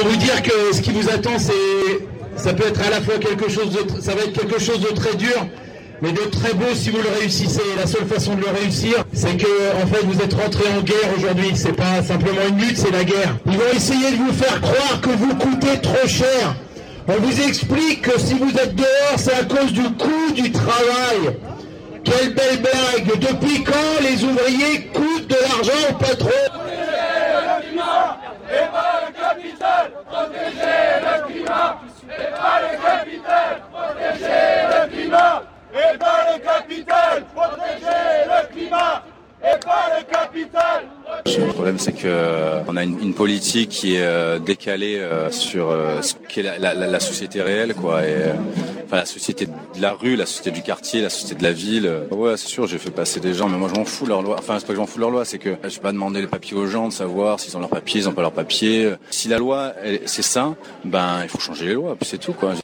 pour vous dire que ce qui vous attend, ça peut être à la fois ça va être quelque chose de très dur, mais de très beau si vous le réussissez. La seule façon de le réussir, c'est que, en fait, vous êtes rentré en guerre aujourd'hui. C'est pas simplement une lutte, c'est la guerre. Ils vont essayer de vous faire croire que vous coûtez trop cher. On vous explique que si vous êtes dehors, c'est à cause du coût du travail. Quelle belle blague! Depuis quand les ouvriers coûtent de l'argent au patron? Et pas le capital, protéger le climat. Et pas le capital, protéger le climat. Et pas le capital, protéger le climat. Et pas le capital. Le problème, c'est qu'on a une politique qui est décalée sur ce qu'est la société réelle, quoi. Enfin, la société de la rue, la société du quartier, la société de la ville. Ouais, c'est sûr, j'ai fait passer des gens, mais moi je m'en fous de leur loi. Enfin, c'est pas que je m'en fous de leur loi, c'est que je vais pas demander les papiers aux gens de savoir s'ils ont leurs papiers, ils ont pas leurs papiers. Si la loi, c'est ça, il faut changer les lois, puis c'est tout, quoi.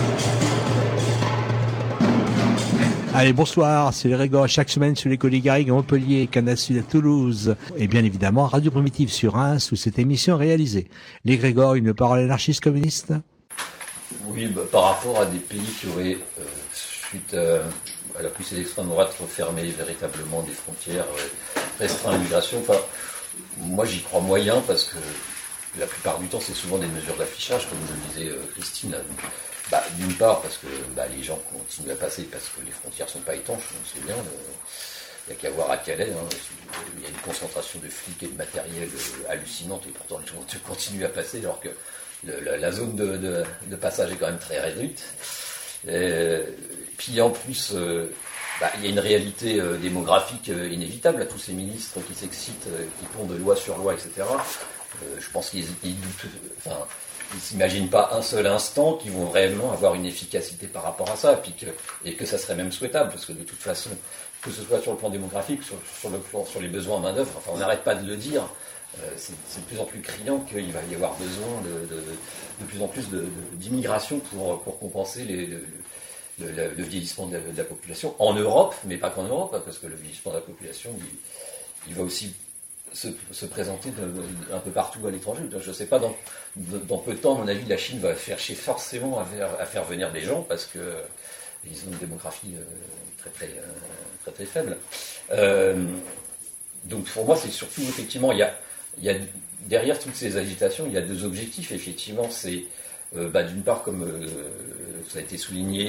Allez, bonsoir, c'est les Grégor, chaque semaine sur l'école des Garrigues à Montpellier, Canal Sud à Toulouse, et bien évidemment Radio Primitive sur Reims, où cette émission est réalisée. Les Grégor, une parole anarchiste communiste? Oui, par rapport à des pays qui auraient, suite à la poussée d'extrême droite, refermé véritablement des frontières, restreint l'immigration, moi j'y crois moyen, parce que la plupart du temps c'est souvent des mesures d'affichage, comme je le disait Christine. D'une part parce que les gens continuent à passer parce que les frontières ne sont pas étanches, on sait bien, il n'y a qu'à voir à Calais, il y a une concentration de flics et de matériel hallucinante et pourtant les gens continuent à passer alors que la zone de passage est quand même très réduite. Et puis en plus, il y a une réalité démographique inévitable à tous ces ministres qui s'excitent, qui pondent de loi sur loi, etc. Je pense qu'ils doutent, ils ne s'imaginent pas un seul instant qu'ils vont réellement avoir une efficacité par rapport à ça, et que ça serait même souhaitable, parce que de toute façon, que ce soit sur le plan démographique, sur les besoins en main-d'œuvre, on n'arrête pas de le dire, c'est de plus en plus criant qu'il va y avoir besoin de plus en plus d'immigration pour compenser le vieillissement de la population en Europe, mais pas qu'en Europe, parce que le vieillissement de la population, il va aussi se présenter un peu partout à l'étranger. Je ne sais pas, dans peu de temps, à mon avis, la Chine va chercher forcément à faire venir des gens parce qu'ils ont une démographie très, très, très, très faible. Donc pour moi, c'est surtout, effectivement, il y a derrière toutes ces agitations, il y a deux objectifs, effectivement. C'est, d'une part, comme ça a été souligné,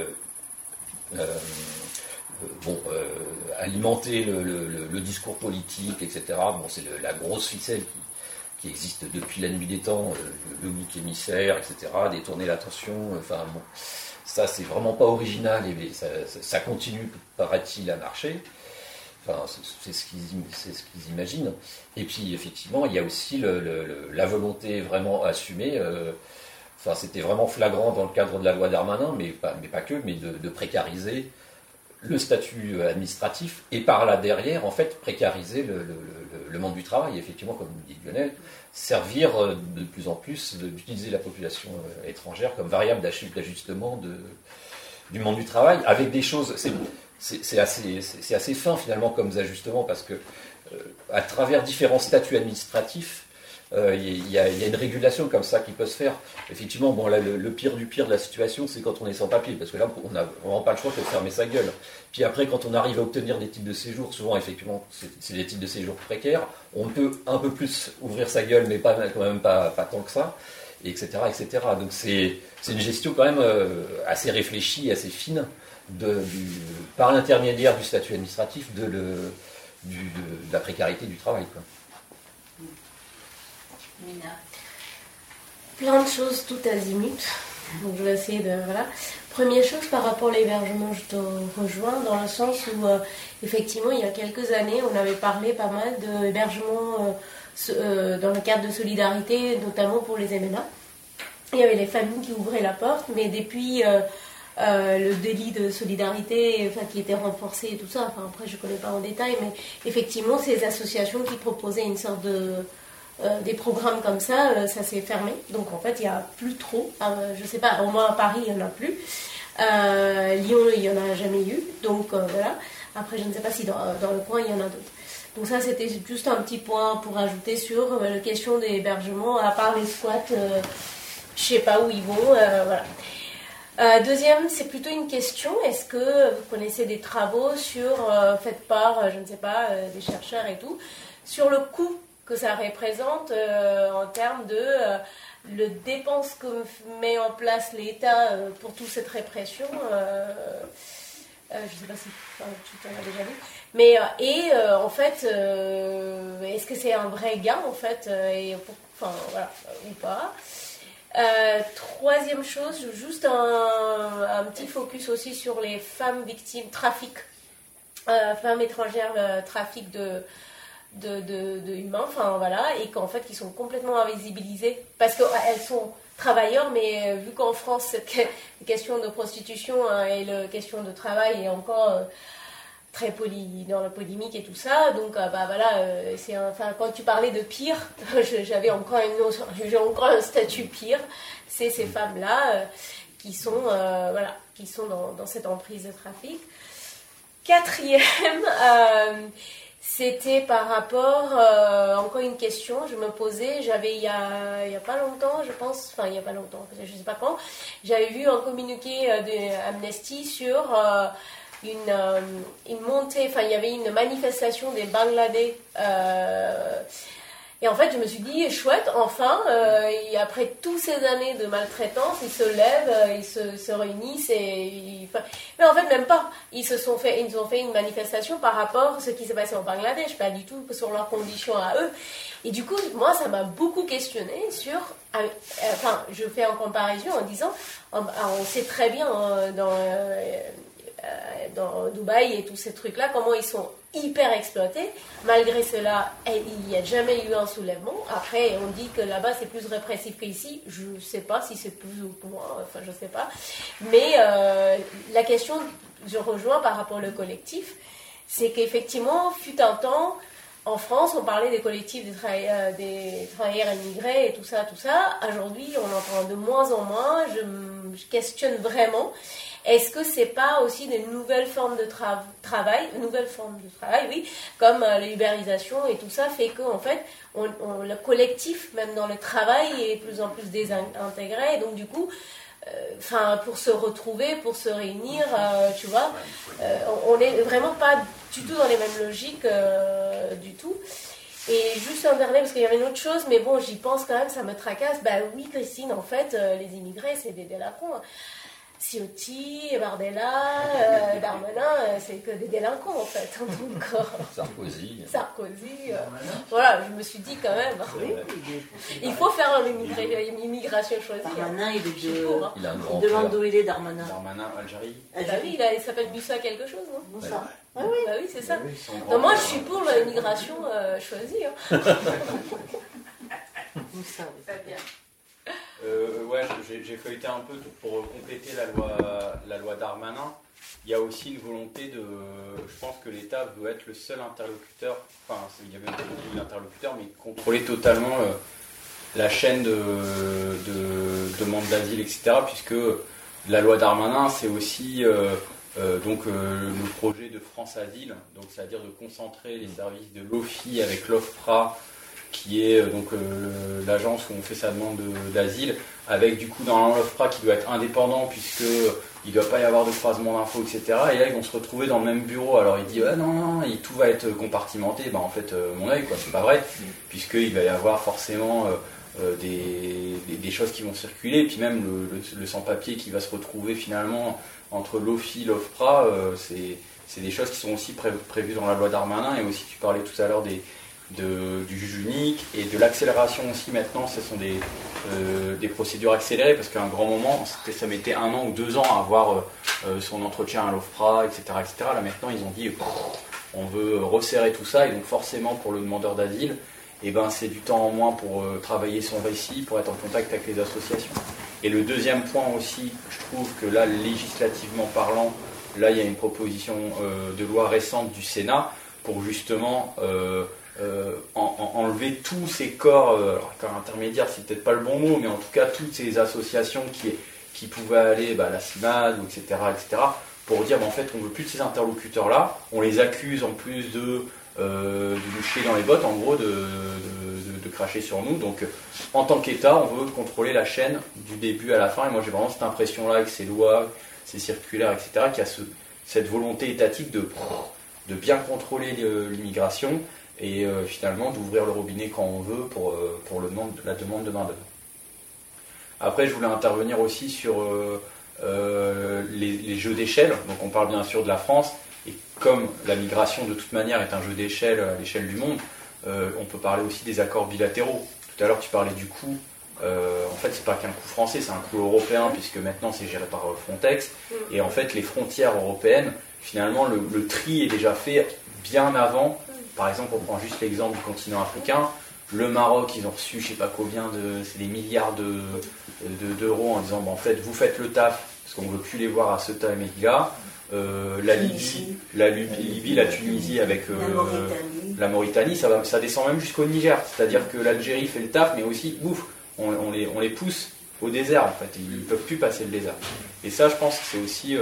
alimenter le discours politique, etc. C'est la grosse ficelle qui existe depuis la nuit des temps, le bouc émissaire, etc. Détourner l'attention, ça c'est vraiment pas original et ça continue, paraît-il, à marcher. C'est ce qu'ils imaginent. Et puis effectivement, il y a aussi la volonté vraiment assumée. C'était vraiment flagrant dans le cadre de la loi Darmanin, mais pas que, mais de précariser le statut administratif et par là derrière, en fait, précariser le monde du travail. Effectivement, comme dit Lionel, servir de plus en plus d'utiliser la population étrangère comme variable d'ajustement du monde du travail, avec des choses. C'est assez fin finalement comme ajustement parce que à travers différents statuts administratifs, il y a une régulation comme ça qui peut se faire. Effectivement, le pire du pire de la situation, c'est quand on est sans papier, parce que là, on n'a vraiment pas le choix que de fermer sa gueule. Puis après, quand on arrive à obtenir des titres de séjour, souvent, effectivement, c'est des titres de séjour précaires, on peut un peu plus ouvrir sa gueule, mais quand même pas tant que ça, etc., etc. Donc c'est une gestion quand même assez réfléchie, assez fine, par l'intermédiaire du statut administratif, de la précarité du travail, quoi. Mina. Plein de choses tout azimut. Donc je vais essayer de... Voilà. Première chose, par rapport à l'hébergement, je te rejoins dans le sens où, effectivement, il y a quelques années, on avait parlé pas mal d'hébergement dans le cadre de solidarité, notamment pour les MNA. Il y avait les familles qui ouvraient la porte, mais depuis le délit de solidarité qui était renforcé et tout ça, après je ne connais pas en détail, mais effectivement, ces associations qui proposaient une sorte de... des programmes comme ça, ça s'est fermé. Donc en fait, il n'y a plus trop. Je ne sais pas, au moins à Paris, il n'y en a plus. Lyon, il n'y en a jamais eu. Donc voilà. Après, je ne sais pas si dans le coin, il y en a d'autres. Donc ça, c'était juste un petit point pour ajouter sur la question des hébergements, à part les squats, je sais pas où ils vont, voilà. Deuxième, c'est plutôt une question, est-ce que vous connaissez des travaux faits par, je ne sais pas, des chercheurs et tout, sur le coût que ça représente en termes de le dépense que met en place l'État pour toute cette répression, je ne sais pas si tu t'en as déjà dit, mais en fait, est-ce que c'est un vrai gain en fait, voilà, ou pas. Troisième chose, juste un petit focus aussi sur les femmes victimes trafic, femmes étrangères trafic de humains, enfin voilà, et qu'en fait qui sont complètement invisibilisées parce qu'elles sont travailleurs, mais vu qu'en France cette question de prostitution et la question de travail est encore très dans la polémique et tout ça, donc quand tu parlais de pire, j'ai encore un statut pire, c'est ces femmes-là qui sont dans cette emprise de trafic. Quatrième, c'était par rapport, encore une question, je me posais, j'avais il y a pas longtemps, je pense, enfin il y a pas longtemps, je sais pas quand, j'avais vu un communiqué d'Amnesty sur une montée, enfin il y avait une manifestation des Bangladais, et en fait je me suis dit chouette, enfin, et après toutes ces années de maltraitance, ils se lèvent, ils se réunissent, mais en fait même pas, ils ont fait une manifestation par rapport à ce qui s'est passé au Bangladesh, pas du tout sur leurs conditions à eux, et du coup moi ça m'a beaucoup questionné sur, je fais en comparaison en disant, on sait très bien dans Dubaï et tous ces trucs-là, comment ils sont hyper exploités. Malgré cela, il n'y a jamais eu un soulèvement. Après, on dit que là-bas, c'est plus répressif qu'ici. Je ne sais pas si c'est plus ou moins, enfin, je ne sais pas. Mais la question, je rejoins par rapport au collectif, c'est qu'effectivement, fut un temps, en France, on parlait des collectifs des travailleurs immigrés et tout ça. Aujourd'hui, on entend de moins en moins. Je questionne vraiment. Est-ce que c'est pas aussi des nouvelles formes de travail, oui, comme l'ubérisation et tout ça fait que en fait, le collectif, même dans le travail, est de plus en plus désintégré. Et donc du coup, pour se retrouver, pour se réunir, tu vois, on n'est vraiment pas du tout dans les mêmes logiques du tout. Et juste un dernier, parce qu'il y avait une autre chose, mais bon, j'y pense quand même, ça me tracasse. Bah oui, Christine, en fait, les immigrés, c'est des délinquants. Ciotti, Bardella, Darmanin, c'est que des délinquants en fait. Donc, Sarkozy. Voilà, je me suis dit quand même, il faut faire une immigration choisie. Darmanin, il est Il demande d'où il est, Darmanin. Darmanin, Algérie. Ah oui, il s'appelle Bussa quelque chose, non? Moussa. Ah oui, bah oui, c'est ça. Donc moi, je suis pour l'immigration choisie. Moussa, oui. Très bien. J'ai feuilleté un peu pour compléter la loi Darmanin. Il y a aussi une volonté je pense que l'État veut être le seul interlocuteur, enfin il y avait un interlocuteur, mais contrôler totalement la chaîne de demande d'asile, etc. Puisque la loi Darmanin, c'est aussi le projet de France Asile, donc c'est-à-dire de concentrer les services de l'OFI avec l'OFPRA, qui est l'agence où on fait sa demande d'asile, avec du coup dans l'OFPRA qui doit être indépendant puisque il ne doit pas y avoir de croisement d'infos, etc. Et là ils vont se retrouver dans le même bureau. Alors il dit non, tout va être compartimenté. En fait mon œil quoi, c'est pas vrai, puisqu'il va y avoir forcément des choses qui vont circuler, et puis même le sans-papier qui va se retrouver finalement entre l'OFI et l'OFPRA, c'est des choses qui sont aussi prévues dans la loi Darmanin. Et aussi tu parlais tout à l'heure du juge unique et de l'accélération aussi. Maintenant ce sont des procédures accélérées, parce qu'à un grand moment ça mettait 1 an ou 2 ans à avoir son entretien à l'OFPRA, etc. Là maintenant ils ont dit on veut resserrer tout ça, et donc forcément pour le demandeur d'asile, c'est du temps en moins pour travailler son récit, pour être en contact avec les associations. Et le deuxième point aussi, je trouve que là, législativement parlant, là il y a une proposition de loi récente du Sénat pour justement enlever tous ces corps, corps intermédiaires, c'est peut-être pas le bon mot, mais en tout cas toutes ces associations qui pouvaient aller, la CIMAD, etc., pour dire en fait on veut plus de ces interlocuteurs-là, on les accuse en plus de de nous chier dans les bottes, en gros, de cracher sur nous. Donc, en tant qu'État, on veut contrôler la chaîne du début à la fin. Et moi, j'ai vraiment cette impression-là, avec ces lois, ces circulaires, etc., qu'il y a cette volonté étatique de bien contrôler l'immigration et finalement d'ouvrir le robinet quand on veut pour la demande de main-d'œuvre. Après, je voulais intervenir aussi sur les jeux d'échelle. Donc, on parle bien sûr de la France. Et comme la migration, de toute manière, est un jeu d'échelle à l'échelle du monde, on peut parler aussi des accords bilatéraux. Tout à l'heure, tu parlais du coût. En fait, c'est pas qu'un coût français, c'est un coût européen, puisque maintenant, c'est géré par Frontex. Et en fait, les frontières européennes, finalement, le tri est déjà fait bien avant. Par exemple, on prend juste l'exemple du continent africain. Le Maroc, ils ont reçu, je sais pas combien, c'est des milliards d'euros en disant, en fait, vous faites le taf, parce qu'on ne veut plus les voir à Ceuta et Melilla. La Libye, la Tunisie avec la Mauritanie, ça descend même jusqu'au Niger. C'est-à-dire que l'Algérie fait le taf, mais aussi, on les pousse au désert, en fait. Ils ne peuvent plus passer le désert. Et ça, je pense que c'est aussi,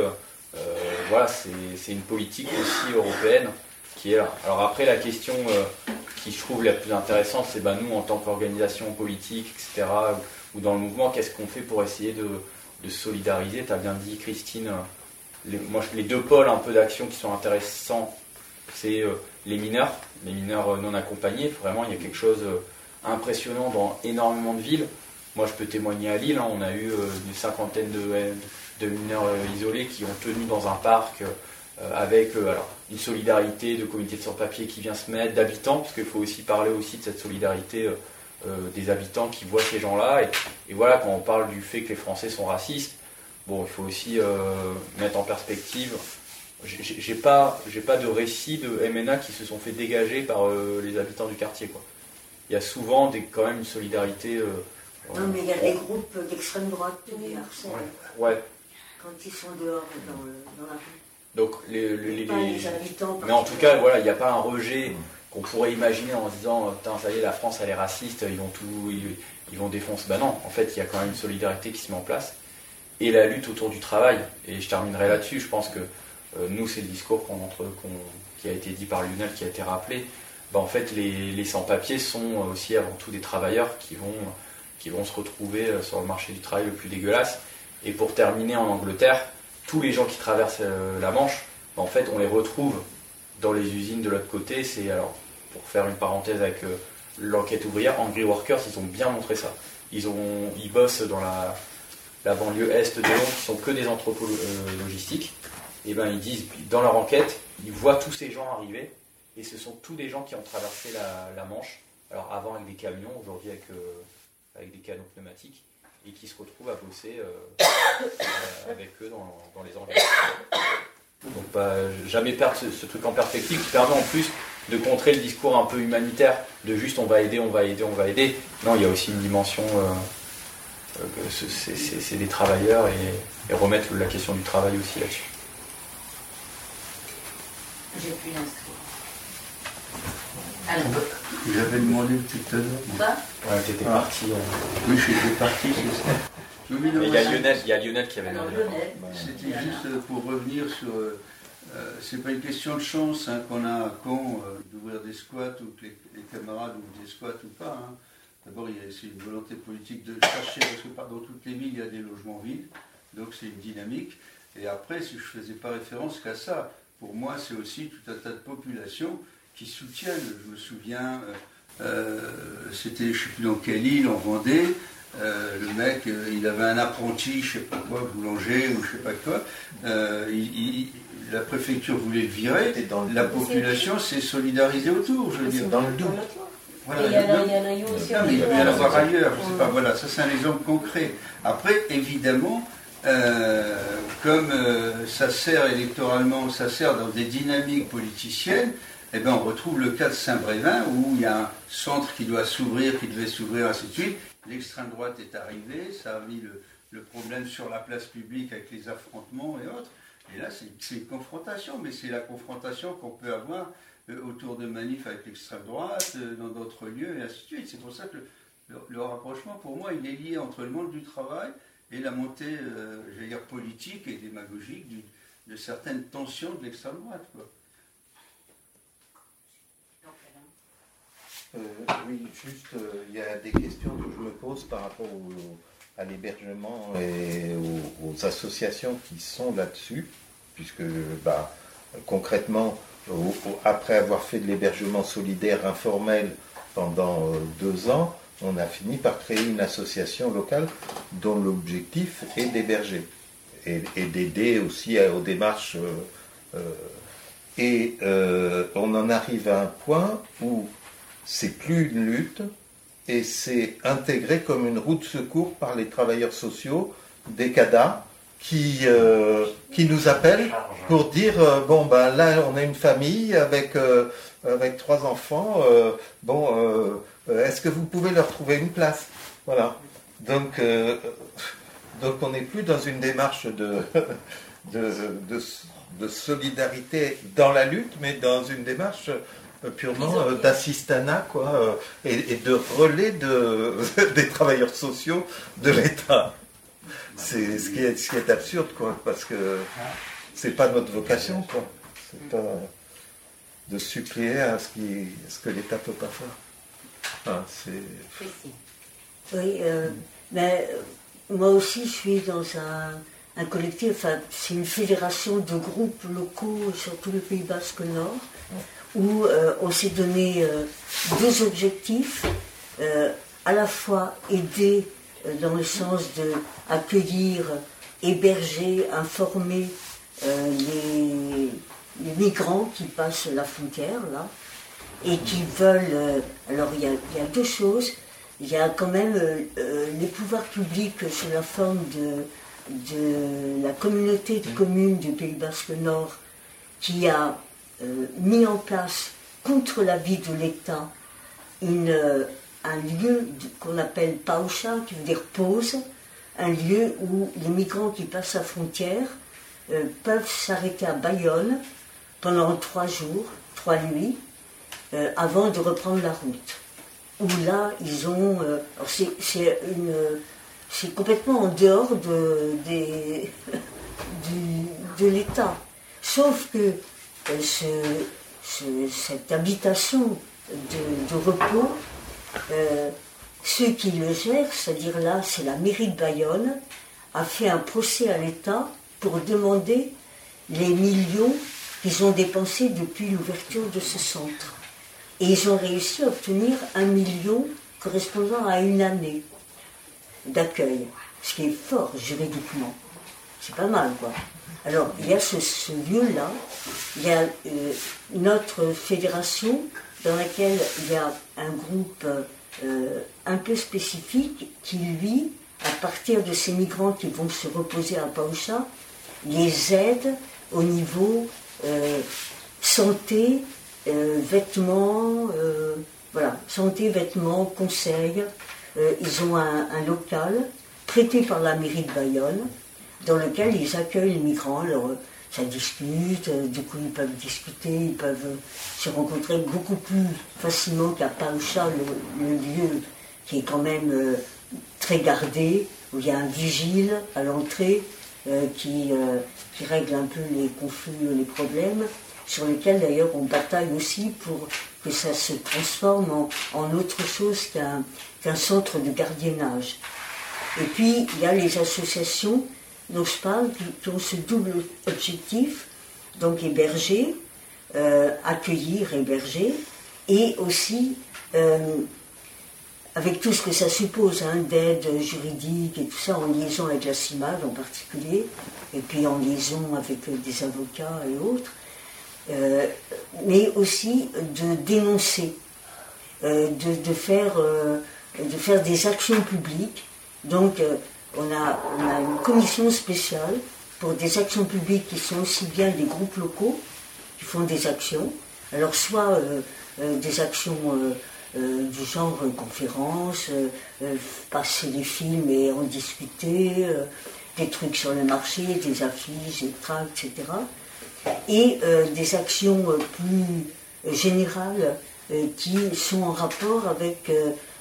c'est une politique aussi européenne qui est là. Alors après, la question qui je trouve la plus intéressante, c'est nous, en tant qu'organisation politique, etc., ou dans le mouvement, qu'est-ce qu'on fait pour essayer de solidariser. Tu as bien dit, Christine, les deux pôles un peu d'action qui sont intéressants, c'est les mineurs non accompagnés. Vraiment, il y a quelque chose impressionnant dans énormément de villes. Moi, je peux témoigner à Lille, on a eu une cinquantaine de mineurs isolés qui ont tenu dans un parc avec une solidarité de comités de sans-papiers qui vient se mettre, d'habitants, parce qu'il faut aussi parler aussi de cette solidarité des habitants qui voient ces gens-là. Et voilà, quand on parle du fait que les Français sont racistes, il faut aussi mettre en perspective. J'ai pas de récits de MNA qui se sont fait dégager par les habitants du quartier, quoi. Il y a souvent quand même une solidarité. Non, mais il y a des groupes d'extrême droite qui les harcèlent. Ouais. Quand ils sont dehors dans la rue. Donc les habitants. Mais en tout cas, voilà, il n'y a pas un rejet qu'on pourrait imaginer en se disant, ça y est, la France elle est raciste, ils vont défoncer. Non, en fait, il y a quand même une solidarité qui se met en place. Et la lutte autour du travail. Et je terminerai là-dessus. Je pense que nous, c'est le discours qui a été dit par Lionel, qui a été rappelé. En fait, les sans-papiers sont aussi avant tout des travailleurs qui vont se retrouver sur le marché du travail le plus dégueulasse. Et pour terminer, en Angleterre, tous les gens qui traversent la Manche, en fait, on les retrouve dans les usines de l'autre côté. Pour faire une parenthèse avec l'enquête ouvrière, Angry Workers, ils ont bien montré ça. Ils bossent dans la banlieue est de Londres, qui sont que des entrepôts logistiques. Et ils disent, dans leur enquête, ils voient tous ces gens arriver, et ce sont tous des gens qui ont traversé la Manche, alors avant avec des camions, aujourd'hui avec des canons pneumatiques, et qui se retrouvent à bosser avec eux dans les engrais. Donc jamais perdre ce truc en perspective, qui permet en plus de contrer le discours un peu humanitaire, de juste on va aider. Non, il y a aussi une dimension... c'est des travailleurs et remettre la question du travail aussi là-dessus. J'ai pu l'inscrire. J'avais demandé tout à l'heure. Ouais, t'étais parti. Oui, j'étais parti, c'est ça. Il y a Lionel qui avait demandé. C'était juste pour revenir sur... c'est pas une question de chance qu'on a à Caen d'ouvrir des squats ou que les camarades ouvrent des squats ou pas. D'abord, c'est une volonté politique de chercher, parce que dans toutes les villes, il y a des logements vides, donc c'est une dynamique. Et après, si je ne faisais pas référence qu'à ça, pour moi, c'est aussi tout un tas de populations qui soutiennent. Je me souviens, c'était, je ne sais plus dans quelle île, en Vendée, le mec, il avait un apprenti, je ne sais pas quoi, boulanger ou je ne sais pas quoi, la préfecture voulait le virer, la population s'est solidarisée autour, je veux dire. Dans le Doubs. Voilà, il y en a eu aussi. Non, mais il peut y en avoir ailleurs, je sais pas, voilà, ça c'est un exemple concret. Après, évidemment, comme ça sert électoralement, ça sert dans des dynamiques politiciennes, on retrouve le cas de Saint-Brévin où il y a un centre qui doit s'ouvrir, qui devait s'ouvrir, ainsi de suite. L'extrême droite est arrivée, ça a mis le problème sur la place publique avec les affrontements et autres. Et là, c'est une confrontation, mais c'est la confrontation qu'on peut avoir autour de manifs avec l'extrême droite, dans d'autres lieux, et ainsi de suite. C'est pour ça que le rapprochement, pour moi, il est lié entre le monde du travail et la montée, j'allais dire, politique et démagogique de certaines tensions de l'extrême droite, quoi. Oui, juste, il y a des questions que je me pose par rapport à l'hébergement et aux associations qui sont là-dessus, puisque concrètement, après avoir fait de l'hébergement solidaire informel pendant 2 ans, on a fini par créer une association locale dont l'objectif est d'héberger et d'aider aussi aux démarches. On en arrive à un point où c'est plus une lutte et c'est intégré comme une roue de secours par les travailleurs sociaux des CADA qui nous appellent pour dire là on a une famille avec 3 enfants, est-ce que vous pouvez leur trouver une place? Voilà. Donc on n'est plus dans une démarche de solidarité dans la lutte, mais dans une démarche purement d'assistanat, quoi, et de relais des travailleurs sociaux de l'État. C'est ce qui est absurde, quoi, parce que c'est pas notre vocation, quoi. C'est pas de suppléer à ce que l'État peut pas faire. Oui, mais moi aussi je suis dans un collectif, enfin c'est une fédération de groupes locaux sur tout le Pays Basque Nord, où on s'est donné 2 objectifs, à la fois aider dans le sens de accueillir, héberger, informer les migrants qui passent la frontière là et qui veulent. Alors il y a 2 choses. Il y a quand même les pouvoirs publics sous la forme de la communauté de communes du Pays Basque Nord qui a mis en place contre l'avis de l'État un lieu qu'on appelle Paucha, qui veut dire pause, un lieu où les migrants qui passent la frontière peuvent s'arrêter à Bayonne pendant 3 jours, 3 nuits, avant de reprendre la route. Où là, ils ont... c'est complètement en dehors de l'État. Sauf que cette habitation de repos, ceux qui le gèrent, c'est-à-dire là, c'est la mairie de Bayonne, a fait un procès à l'État pour demander les millions qu'ils ont dépensés depuis l'ouverture de ce centre. Et ils ont réussi à obtenir 1 million correspondant à 1 année d'accueil, ce qui est fort juridiquement. C'est pas mal, quoi. Alors, il y a ce lieu-là, il y a notre fédération dans laquelle il y a un groupe un peu spécifique qui, lui, à partir de ces migrants qui vont se reposer à Paucha, les aide au niveau santé, vêtements, santé, vêtements, conseils. Ils ont un local prêté par la mairie de Bayonne dans lequel ils accueillent les migrants. Alors, ça discute, du coup ils peuvent discuter, ils peuvent se rencontrer beaucoup plus facilement qu'à Paucha, le lieu qui est quand même très gardé, où il y a un vigile à l'entrée qui règle un peu les conflits, les problèmes, sur lesquels d'ailleurs on bataille aussi pour que ça se transforme en autre chose qu'un centre de gardiennage. Et puis il y a les associations dont je parle qui ont ce double objectif, donc héberger, accueillir, héberger, et aussi avec tout ce que ça suppose, d'aide juridique et tout ça, en liaison avec la CIMAD en particulier, et puis en liaison avec des avocats et autres, mais aussi de dénoncer, de faire des actions publiques. Donc on a une commission spéciale pour des actions publiques qui sont aussi bien des groupes locaux qui font des actions, alors soit des actions du genre conférences, passer des films et en discuter, des trucs sur le marché, des affiches, des tracts, etc. Et des actions plus générales qui sont en rapport avec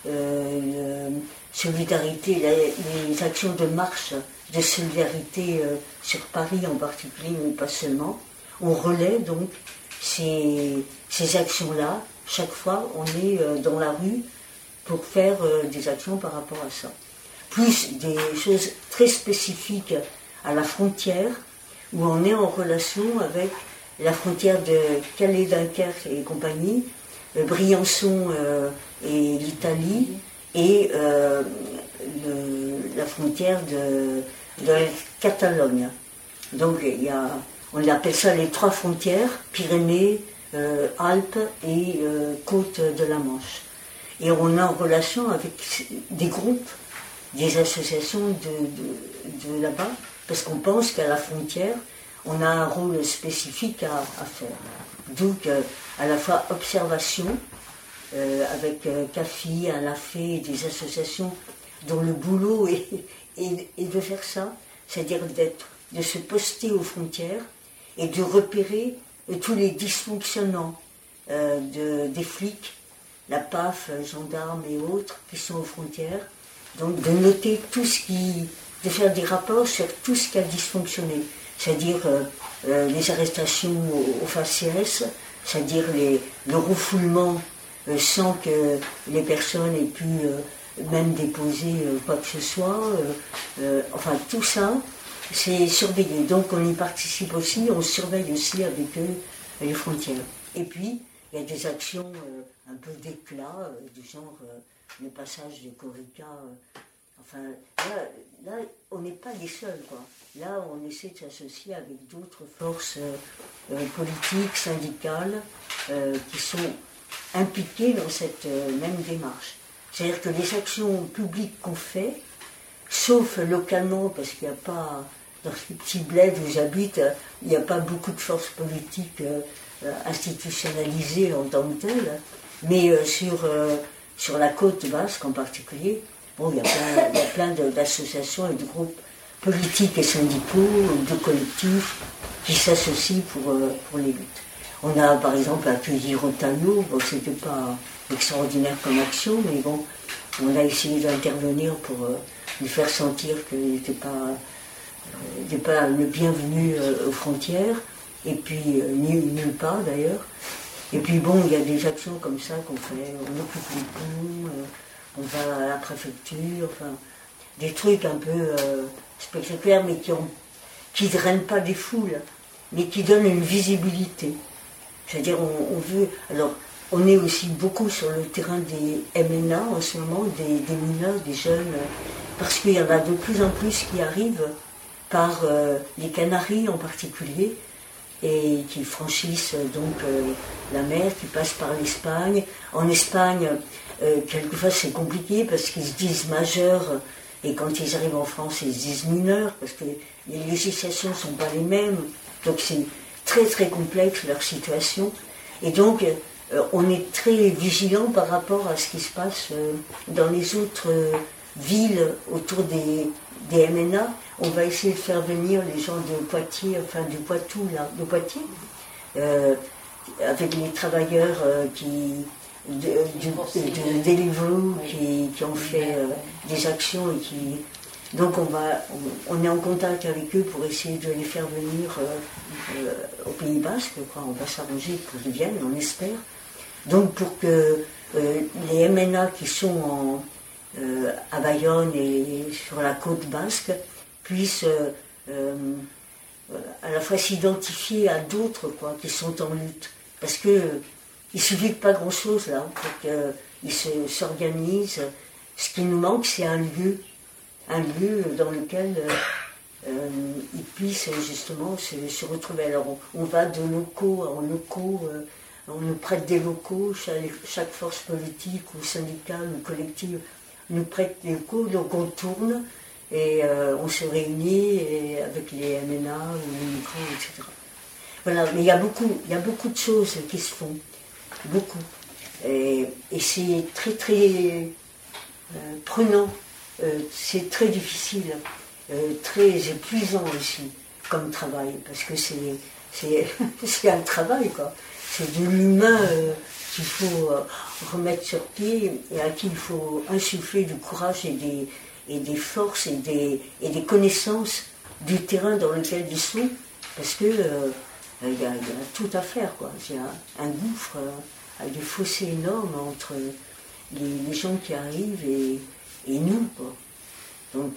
solidarité, les actions de marche de solidarité sur Paris en particulier, mais pas seulement. On relaie donc ces actions-là chaque fois, on est dans la rue pour faire des actions par rapport à ça. Plus des choses très spécifiques à la frontière, où on est en relation avec la frontière de Calais-Dunkerque et compagnie, Briançon et l'Italie, et la frontière de la Catalogne. Donc on appelle ça les 3 frontières, Pyrénées, Alpes et côte de la Manche. Et on est en relation avec des groupes, des associations de là-bas, parce qu'on pense qu'à la frontière, on a un rôle spécifique à faire. Donc, à la fois observation, avec CAFI, ALAFE, des associations dont le boulot est de faire ça, c'est-à-dire de se poster aux frontières et de repérer tous les dysfonctionnements des flics, la PAF, gendarmes et autres qui sont aux frontières. Donc de noter de faire des rapports sur tout ce qui a dysfonctionné, c'est-à-dire les arrestations au faciès, c'est-à-dire le refoulement sans que les personnes aient pu même déposer quoi que ce soit. Enfin tout ça, c'est surveillé. Donc on y participe aussi, on surveille aussi avec eux les frontières. Et puis il y a des actions un peu d'éclat, du genre le passage de Corica. Enfin, là, on n'est pas les seuls, quoi. Là, on essaie de s'associer avec d'autres forces politiques, syndicales, qui sont impliquées dans cette même démarche. C'est-à-dire que les actions publiques qu'on fait, sauf localement, parce qu'il n'y a pas, dans ce petit bled où j'habite, il n'y a pas beaucoup de forces politiques institutionnalisées en tant que telles, mais sur la côte basque en particulier, bon, il y a plein d'associations et de groupes politiques et syndicaux, de collectifs qui s'associent pour les luttes. On a par exemple accueilli Rotaillot, bon, c'était pas extraordinaire comme action, mais bon, on a essayé d'intervenir pour lui faire sentir qu'il n'était pas le bienvenu aux frontières, et puis nulle part d'ailleurs. Et puis bon, il y a des actions comme ça qu'on fait, on occupe les ponts, on va à la préfecture, enfin, des trucs un peu spectaculaires, mais qui ne drainent pas des foules, mais qui donnent une visibilité. C'est-à-dire, on veut... Alors, on est aussi beaucoup sur le terrain des MNA en ce moment, des mineurs, des jeunes, parce qu'il y en a de plus en plus qui arrivent par les Canaries en particulier, et qui franchissent donc la mer, qui passent par l'Espagne. En Espagne, quelquefois c'est compliqué parce qu'ils se disent majeurs, et quand ils arrivent en France, ils se disent mineurs, parce que les législations ne sont pas les mêmes, donc c'est très très complexe leur situation. Et donc on est très vigilant par rapport à ce qui se passe dans les autres villes autour des MNA. On va essayer de faire venir les gens de Poitiers, enfin du Poitou, là, de Poitiers, avec les travailleurs de Deliveroo qui ont fait des actions et qui... Donc on est en contact avec eux pour essayer de les faire venir au Pays Basque, quoi. On va s'arranger pour qu'ils viennent, on espère. Donc pour que les MNA qui sont à Bayonne et sur la côte basque puissent à la fois s'identifier à d'autres, quoi, qui sont en lutte. Parce que il suffit de pas grand-chose là pour qu'ils s'organisent. Ce qui nous manque, c'est un lieu dans lequel ils puissent justement se retrouver. Alors on va de locaux en locaux, on nous prête des locaux, chaque force politique ou syndicale ou collective nous prête des locaux, donc on tourne et on se réunit avec les MNA ou les migrants, etc. Voilà, mais il y a beaucoup de choses qui se font, beaucoup. Et c'est très très prenant, c'est très difficile, très épuisant aussi comme travail, parce que c'est un travail, quoi. C'est de l'humain qu'il faut remettre sur pied et à qui il faut insuffler du courage et des forces et des connaissances du terrain dans lequel ils sont, parce que il y a tout à faire, quoi. Il y a un gouffre a des fossés énormes entre les gens qui arrivent et nous, quoi. Donc,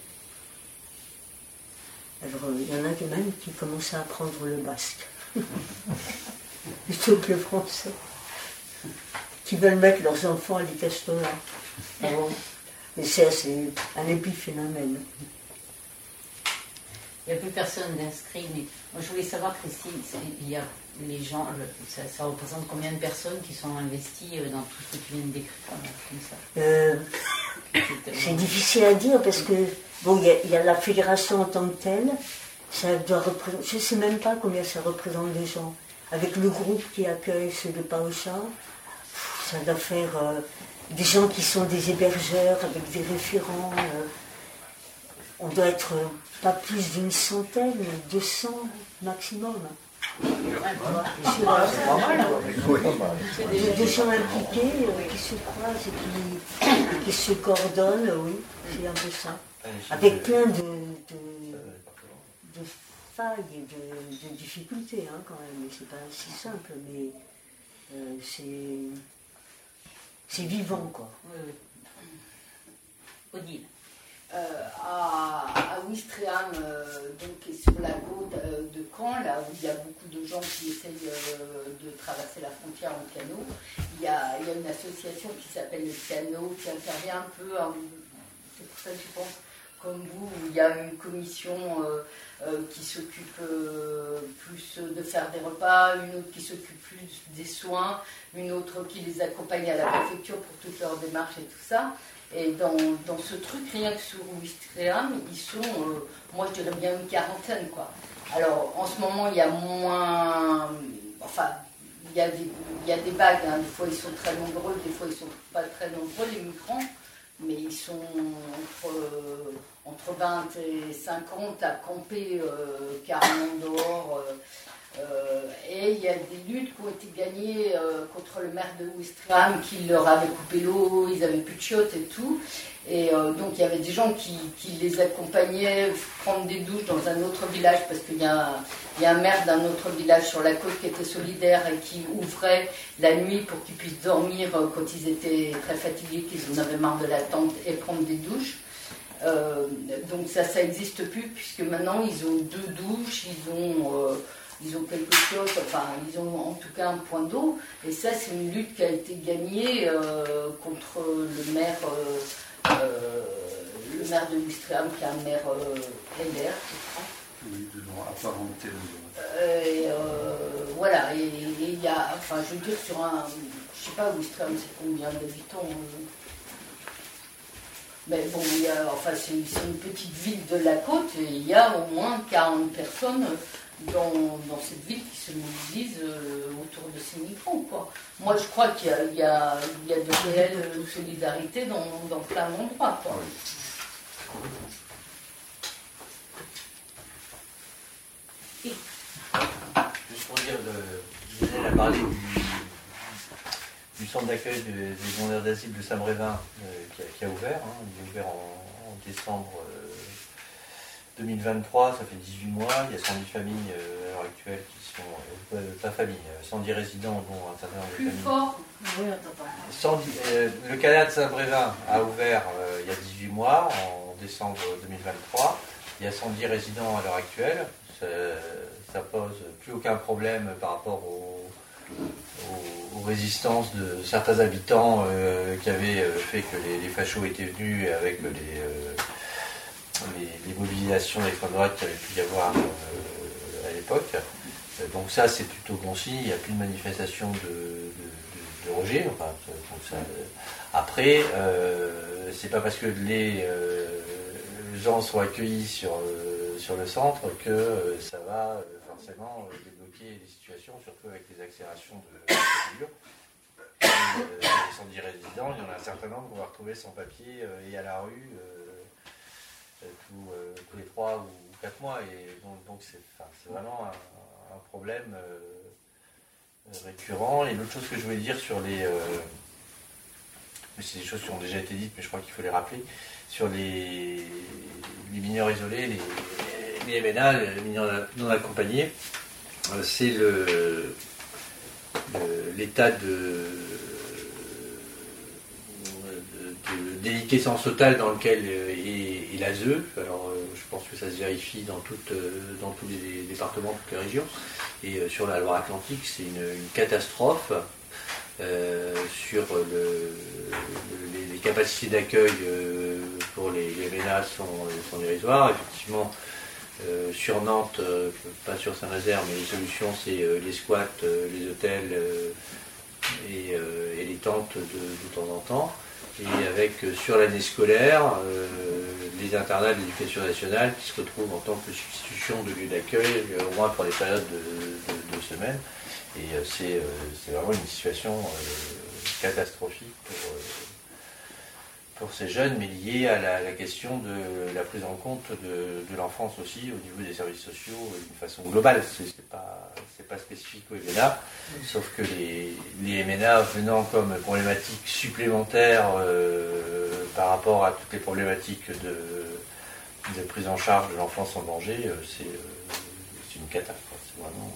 alors, il y en a même qui commencent à apprendre le basque, plutôt que le français, qui veulent mettre leurs enfants à l'Itastola. Mais c'est un épiphénomène. Il n'y a plus personne d'inscrit, mais moi je voulais savoir, Christine, il y a les gens, ça représente combien de personnes qui sont investies dans tout ce que tu viens de décrire comme ça? C'est difficile à dire parce que, bon, il y a la fédération en tant que telle, ça doit représenter, je ne sais même pas combien ça représente de gens. Avec le groupe qui accueille ceux de Paocha, ça doit faire des gens qui sont des hébergeurs avec des référents. On doit être pas plus d'une centaine, 200 maximum. Des gens impliqués qui se croisent et qui se coordonnent, oui, c'est un peu ça. Avec plein de failles et de difficultés, hein, quand même. C'est pas si simple, mais c'est vivant, quoi. Oui. Odile. À Ouistreham, donc sur la côte de Caen, là où il y a beaucoup de gens qui essayent de traverser la frontière en canot, il y a une association qui s'appelle le Canot, qui intervient un peu, c'est pour ça que je pense, comme vous, où il y a une commission qui s'occupe plus de faire des repas, une autre qui s'occupe plus des soins, une autre qui les accompagne à la préfecture pour toutes leurs démarches et tout ça. Et dans ce truc, rien que sur Ouistreham, ils sont, moi je dirais bien une quarantaine, quoi. Alors en ce moment, il y a moins, enfin, il y a des vagues, hein. Des fois ils sont très nombreux, des fois ils sont pas très nombreux, les migrants, mais ils sont entre 20 et 50 à camper carrément dehors. Et il y a des luttes qui ont été gagnées contre le maire de Ouistreham qui leur avait coupé l'eau, ils n'avaient plus de chiottes et tout. Et donc il y avait des gens qui les accompagnaient prendre des douches dans un autre village parce qu'il y a un maire d'un autre village sur la côte qui était solidaire et qui ouvrait la nuit pour qu'ils puissent dormir quand ils étaient très fatigués, qu'ils en avaient marre de la tente et prendre des douches. Donc ça n'existe plus puisque maintenant ils ont 2 douches, ils ont quelque chose, enfin, ils ont en tout cas un point d'eau. Et ça, c'est une lutte qui a été gagnée contre le maire de Ouistreham, qui est un maire LR, je crois. Oui, de droit apparenté. Voilà, et il y a, enfin, je veux dire, sur un, je sais pas, Ouistreham, c'est combien d'habitants mais bon, c'est une petite ville de la côte, et il y a au moins 40 personnes dans cette ville qui se mobilisent autour de ces migrants, quoi. Moi, je crois qu'il y a de réelles solidarités dans plein d'endroits, quoi. Juste pour dire, Gisèle a parlé du centre d'accueil des demandeurs d'asile de Saint-Brévin qui a ouvert. Hein. Il a ouvert en décembre 2023, ça fait 18 mois. Il y a 110 familles à l'heure actuelle qui sont, pas familles, 110 résidents, dont un certain nombre de familles. Plus fort. Oui, attends pas. Le Canada de Saint-Brévin a ouvert il y a 18 mois, en décembre 2023. Il y a 110 résidents à l'heure actuelle. Ça pose plus aucun problème par rapport aux résistances de certains habitants qui avaient fait que les fachos étaient venus avec les mobilisations d'extrême droite qu'il y avait pu y avoir à l'époque. Donc ça, c'est plutôt bon signe. Il n'y a plus de manifestation de rejet. Enfin, donc ça, après, c'est pas parce que les gens sont accueillis sur le centre que ça va forcément débloquer les situations, surtout avec les accélérations de procédure. Les 110 résidents, il y en a un certain nombre qu'on va retrouver sans papier et à la rue tous les 3 ou 4 mois. Et donc c'est vraiment un problème récurrent. Et l'autre chose que je voulais dire sur les... c'est des choses qui ont déjà été dites, mais je crois qu'il faut les rappeler, sur les mineurs isolés, les MNA, les mineurs non accompagnés, c'est l'état de déliquescence totale dans lequel est l'ASE. Alors, je pense que ça se vérifie dans tous les départements, toutes les régions. Et sur la Loire-Atlantique, c'est une catastrophe sur les capacités d'accueil pour les ménages sont dérisoires. Effectivement, sur Nantes, pas sur Saint-Nazaire, mais les solutions, c'est les squats, les hôtels et les tentes de temps en temps. Et avec, sur l'année scolaire, les internats de l'éducation nationale qui se retrouvent en tant que substitution de lieu d'accueil, au moins pour les périodes de 2 semaines. Et c'est vraiment une situation catastrophique pour ces jeunes, mais liée à la question de la prise en compte de l'enfance aussi au niveau des services sociaux d'une façon globale. C'est pas spécifique au MNA, sauf que les MNA venant comme problématique supplémentaire par rapport à toutes les problématiques de prise en charge de l'enfance en danger, c'est une catastrophe. C'est vraiment...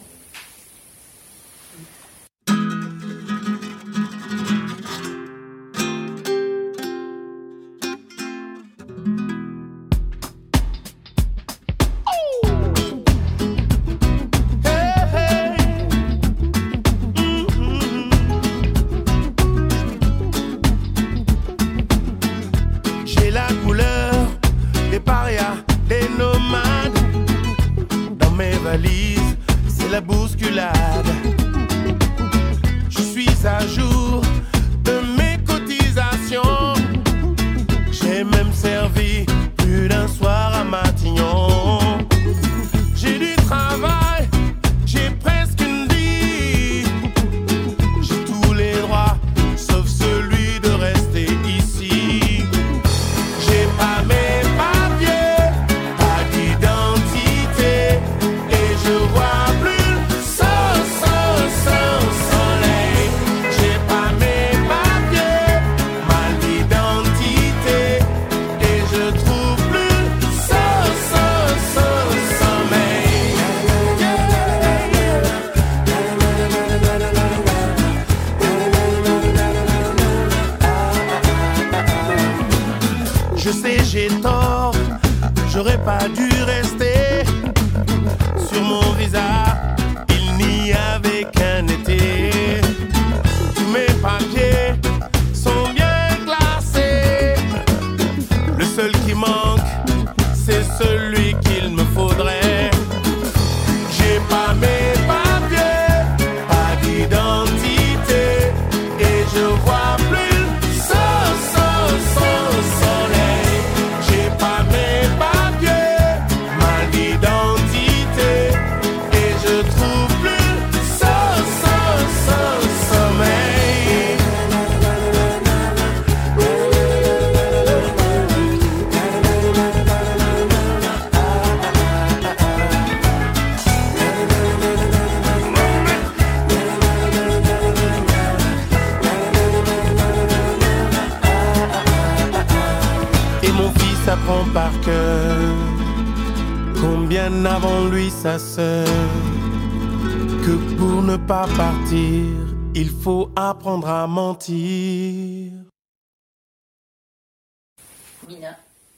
sa sœur, que pour ne pas partir, il faut apprendre à mentir. Mina.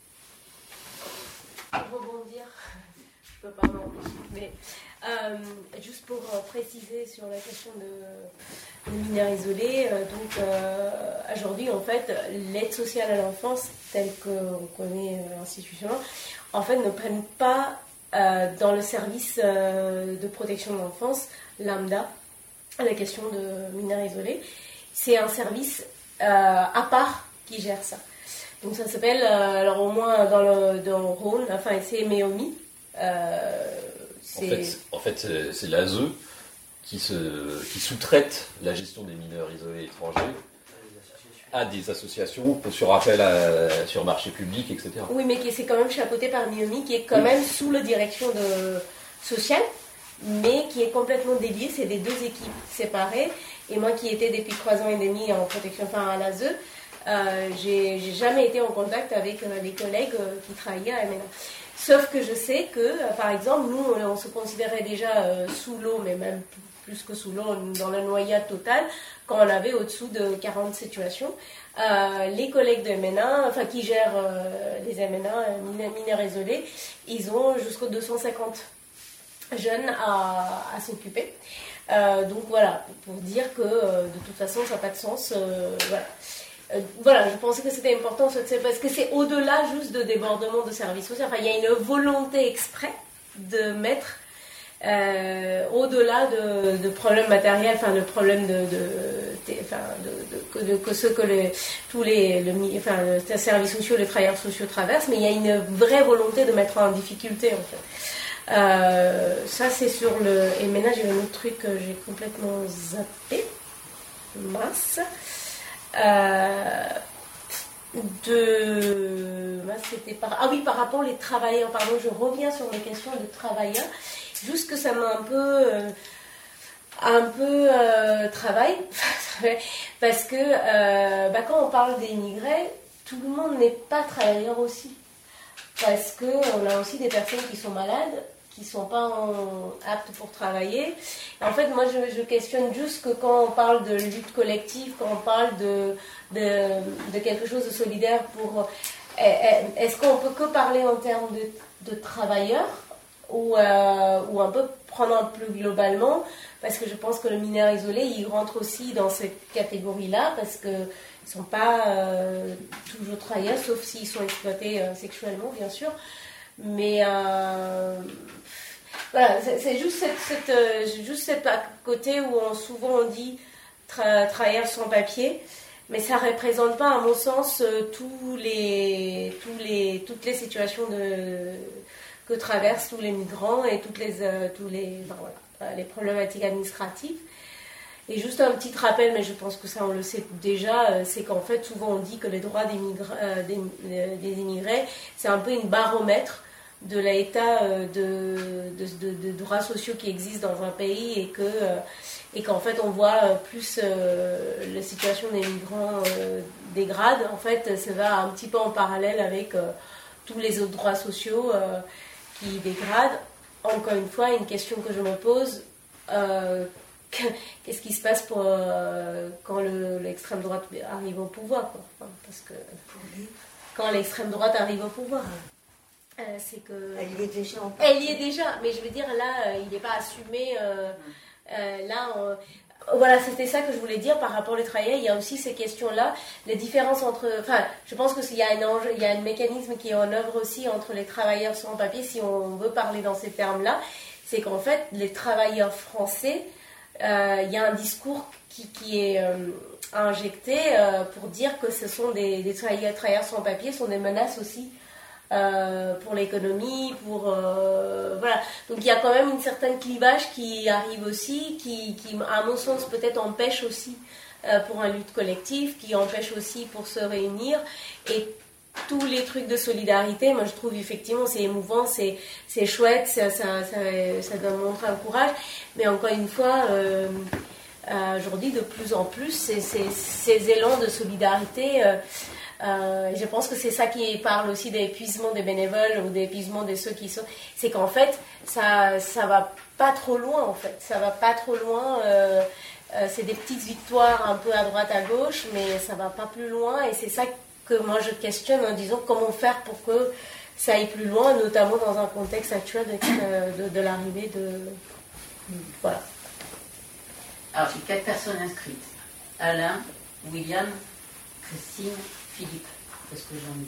Pour rebondir, je peux pas m'empêcher, mais juste pour préciser sur la question de mineurs isolés, aujourd'hui en fait l'aide sociale à l'enfance telle qu'on connaît institutionnellement, en fait ne prennent pas dans le service de protection de l'enfance lambda la question de mineurs isolés. C'est un service à part qui gère ça. Donc ça s'appelle, alors au moins dans le Rhône, enfin c'est MEOMI. En fait, c'est l'ASE qui sous-traite la gestion des mineurs isolés étrangers à des associations sur appel sur marché public, etc. Oui, mais qui c'est quand même chapeauté par MEOMI, qui est quand même sous la direction sociale, mais qui est complètement dédié. C'est des deux équipes séparées. Et moi qui étais depuis 3 ans et demi en protection à l'ASE, j'ai jamais été en contact avec les collègues qui travaillaient à MNA. Sauf que je sais que, par exemple, nous, on se considérait déjà sous l'eau, mais même plus que sous l'eau, dans la noyade totale, quand on avait au-dessous de 40 situations. Les collègues de MNA, enfin qui gèrent les MNA, mineurs isolés, ils ont jusqu'aux 250 jeunes à s'occuper. Donc voilà, pour dire que de toute façon ça n'a pas de sens. Voilà, je pensais que c'était important parce que c'est au-delà juste de débordement de services sociaux. Enfin, il y a une volonté exprès de mettre au-delà de problèmes matériels, enfin de problèmes tous les services sociaux, les travailleurs sociaux traversent, mais il y a une vraie volonté de mettre en difficulté en fait. Ça c'est sur le. Et maintenant j'ai un autre truc que j'ai complètement zappé. Mince. C'était par rapport aux travailleurs, pardon, je reviens sur mes questions de travailleurs, juste que ça m'a un peu travaillé, parce que quand on parle des immigrés, tout le monde n'est pas travailleur aussi, parce qu'on a aussi des personnes qui sont malades, qui ne sont pas aptes pour travailler. Et en fait, moi, je questionne juste que quand on parle de lutte collective, quand on parle de quelque chose de solidaire, est-ce qu'on peut que parler en termes de travailleurs ou un peu prendre un peu globalement, parce que je pense que le mineur isolé, il rentre aussi dans cette catégorie-là, parce qu'ils ne sont pas toujours travailleurs, sauf s'ils sont exploités sexuellement, bien sûr. Mais voilà, c'est juste cette côté où souvent on dit travailleurs sans papier, mais ça ne représente pas, à mon sens, toutes les situations que traversent tous les migrants et les problématiques administratives. Et juste un petit rappel, mais je pense que ça on le sait déjà, c'est qu'en fait souvent on dit que les droits des immigrés, c'est un peu une baromètre de l'état de droits sociaux qui existent dans un pays, et qu'en fait on voit plus la situation des migrants dégrade. En fait, ça va un petit peu en parallèle avec tous les autres droits sociaux qui dégradent. Encore une fois, une question que je me pose, qu'est-ce qui se passe quand l'extrême droite arrive au pouvoir, quoi. Enfin, parce que quand l'extrême droite arrive au pouvoir, c'est que elle y est déjà. Elle y est déjà, mais je veux dire là, il n'est pas assumé. Voilà, c'était ça que je voulais dire par rapport aux travailleurs. Il y a aussi ces questions-là, les différences entre. Enfin, je pense qu'il y a un mécanisme qui est en œuvre aussi entre les travailleurs sans papier, si on veut parler dans ces termes-là. C'est qu'en fait, les travailleurs français, il y a un discours qui est injecté pour dire que ce sont des travailleurs sans papier, sont des menaces aussi pour l'économie, voilà. Donc il y a quand même une certaine clivage qui arrive aussi, qui à mon sens peut-être empêche aussi pour une lutte collective, qui empêche aussi pour se réunir. Et tous les trucs de solidarité, moi je trouve effectivement c'est émouvant, c'est chouette, ça doit montrer un courage, mais encore une fois aujourd'hui de plus en plus ces élans de solidarité, je pense que c'est ça qui parle aussi d'épuisement des bénévoles ou d'épuisement de ceux qui sont, c'est qu'en fait ça va pas trop loin, en fait ça va pas trop loin, c'est des petites victoires un peu à droite à gauche, mais ça va pas plus loin, et c'est ça que moi je questionne en disant comment faire pour que ça aille plus loin, notamment dans un contexte actuel de l'arrivée de... Voilà. Alors j'ai 4 personnes inscrites. Alain, William, Christine, Philippe. Est-ce que j'en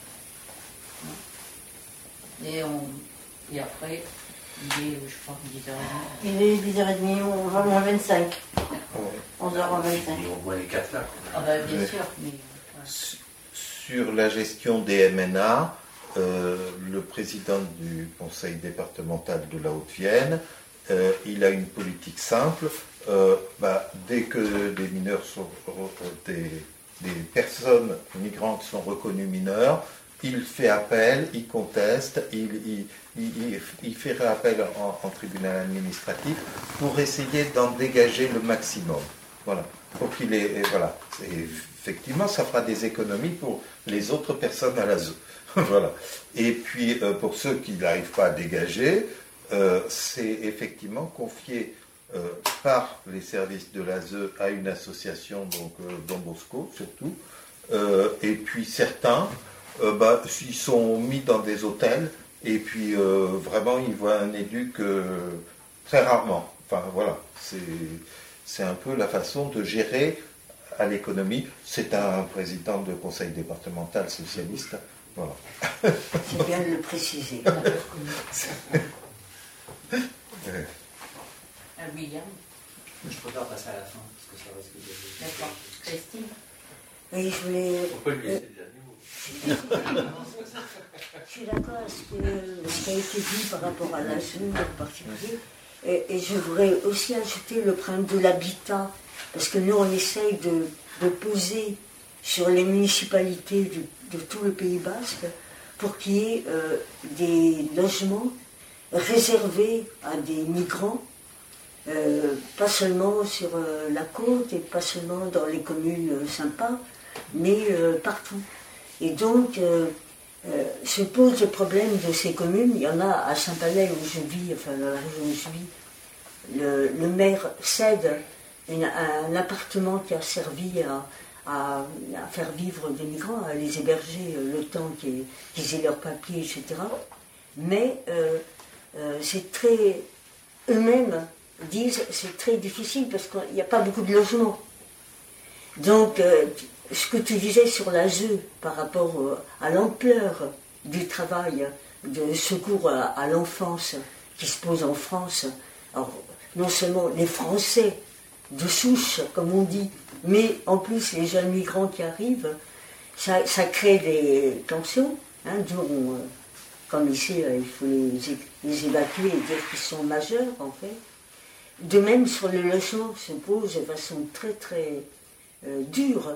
ai plus? Et après, il est, je crois, 10h30. Il est 10h30, on va moins 25. 11h25. On voit les 4 là. Ah bah bien sûr, mais... Sur la gestion des MNA, le président du conseil départemental de la Haute-Vienne, il a une politique simple. Dès que des mineurs des personnes migrantes sont reconnues mineures, il fait appel, il conteste, il fait appel en tribunal administratif pour essayer d'en dégager le maximum. Voilà. Pour qu'il ait, voilà. Effectivement, ça fera des économies pour les autres personnes à l'ASE. Voilà. Et puis, pour ceux qui n'arrivent pas à dégager, c'est effectivement confier par les services de l'ASE à une association, donc Don Bosco surtout, et puis certains, ils sont mis dans des hôtels, et puis vraiment ils voient un éduc très rarement. Enfin voilà, c'est un peu la façon de gérer à l'économie. C'est un président de conseil départemental socialiste. Voilà. C'est bien de le préciser. William. Je préfère passer à la fin, parce que ça risque de... D'accord. Christine. Oui, je voulais... Pourquoi lui laisser le dernier mot? Je suis d'accord avec ce qui a été dit par rapport à l'ASE en particulier. Et je voudrais aussi ajouter le problème de l'habitat, parce que nous, on essaye de poser sur les municipalités de tout le Pays Basque pour qu'il y ait des logements réservés à des migrants, pas seulement sur la côte et pas seulement dans les communes sympas, mais partout. Et donc, se pose le problème de ces communes. Il y en a à Saint-Palais où je vis, enfin dans la région où je vis, le maire cède un appartement qui a servi à faire vivre des migrants, à les héberger le temps qu'ils aient leurs papiers, etc. Mais c'est très... Eux-mêmes disent c'est très difficile parce qu'il n'y a pas beaucoup de logements. Donc, ce que tu disais sur l'ASE par rapport à l'ampleur du travail de secours à l'enfance qui se pose en France, alors, non seulement les Français de souche, comme on dit, mais en plus les jeunes migrants qui arrivent, ça crée des tensions, dont, comme ici, il faut les évacuer et dire qu'ils sont majeurs, en fait. De même, sur le logement, se pose de façon très très dure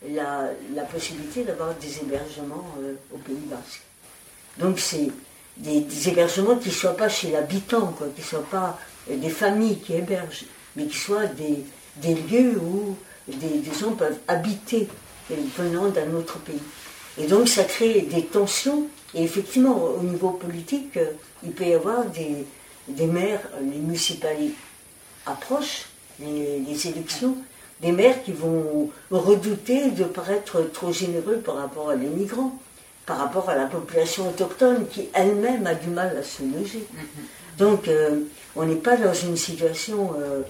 la possibilité d'avoir des hébergements au Pays Basque. Donc c'est des hébergements qui ne soient pas chez l'habitant, qui ne soient pas des familles qui hébergent, mais qui soient des lieux où des gens peuvent habiter venant d'un autre pays. Et donc ça crée des tensions, et effectivement au niveau politique, il peut y avoir des maires, les municipalités approchent, les élections, des maires qui vont redouter de paraître trop généreux par rapport à les migrants, par rapport à la population autochtone qui elle-même a du mal à se loger. Donc on n'est pas dans une situation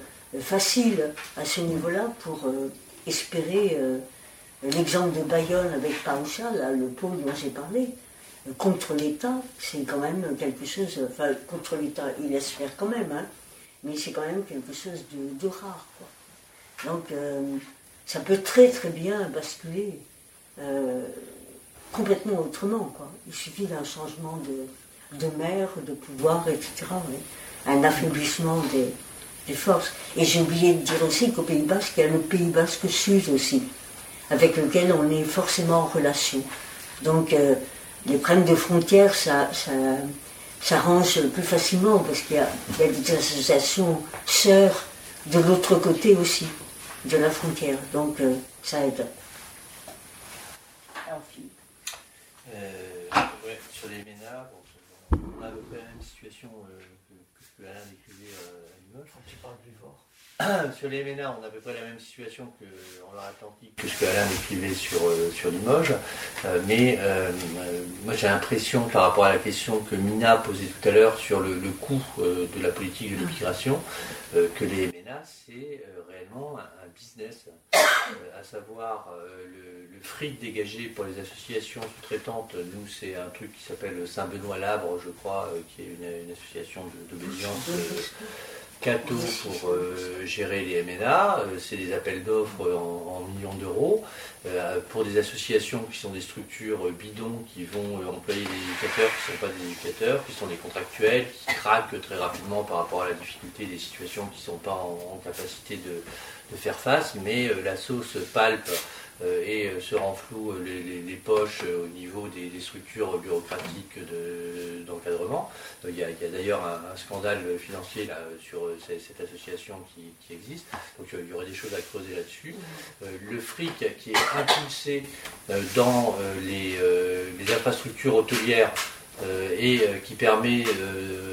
facile à ce niveau-là pour espérer l'exemple de Bayonne avec Paoucha, là, le pôle dont j'ai parlé, contre l'État, c'est quand même quelque chose, enfin contre l'État, il laisse faire quand même, mais c'est quand même quelque chose de rare, quoi. Donc ça peut très très bien basculer complètement autrement, quoi. Il suffit d'un changement de maire, de pouvoir, etc. Oui. Un affaiblissement des forces. Et j'ai oublié de dire aussi qu'au Pays Basque, il y a le Pays Basque Sud aussi, avec lequel on est forcément en relation. Donc les problèmes de frontières, ça s'arrange plus facilement, parce qu'il y a des associations sœurs de l'autre côté aussi, de la frontière. Donc ça aide. Alors, Philippe. Sur les ménages, on a à peu près la même situation que ce que Alain décrivait à Limoges. Tu parles plus fort. Sur les ménages, on a à peu près la même situation qu'en Loire-Atlantique que ce que Alain décrivait sur Limoges. Mais moi j'ai l'impression, par rapport à la question que Mina posait tout à l'heure sur le coût de la politique de l'immigration, que les ménages, c'est réellement un business, à savoir le fric dégagé pour les associations sous-traitantes. Nous, c'est un truc qui s'appelle Saint-Benoît-Labre, je crois, qui est une association d'obédience catho pour gérer les MNA. C'est des appels d'offres en millions d'euros pour des associations qui sont des structures bidons qui vont employer des éducateurs qui ne sont pas des éducateurs, qui sont des contractuels, qui craquent très rapidement par rapport à la difficulté des situations qui ne sont pas en capacité de faire face, mais la sauce palpe et se renfloue les poches au niveau des structures bureaucratiques d'encadrement. Il y a d'ailleurs un scandale financier là, sur cette association qui existe, donc il y aurait des choses à creuser là-dessus. Le fric qui est impulsé dans les infrastructures hôtelières et qui permet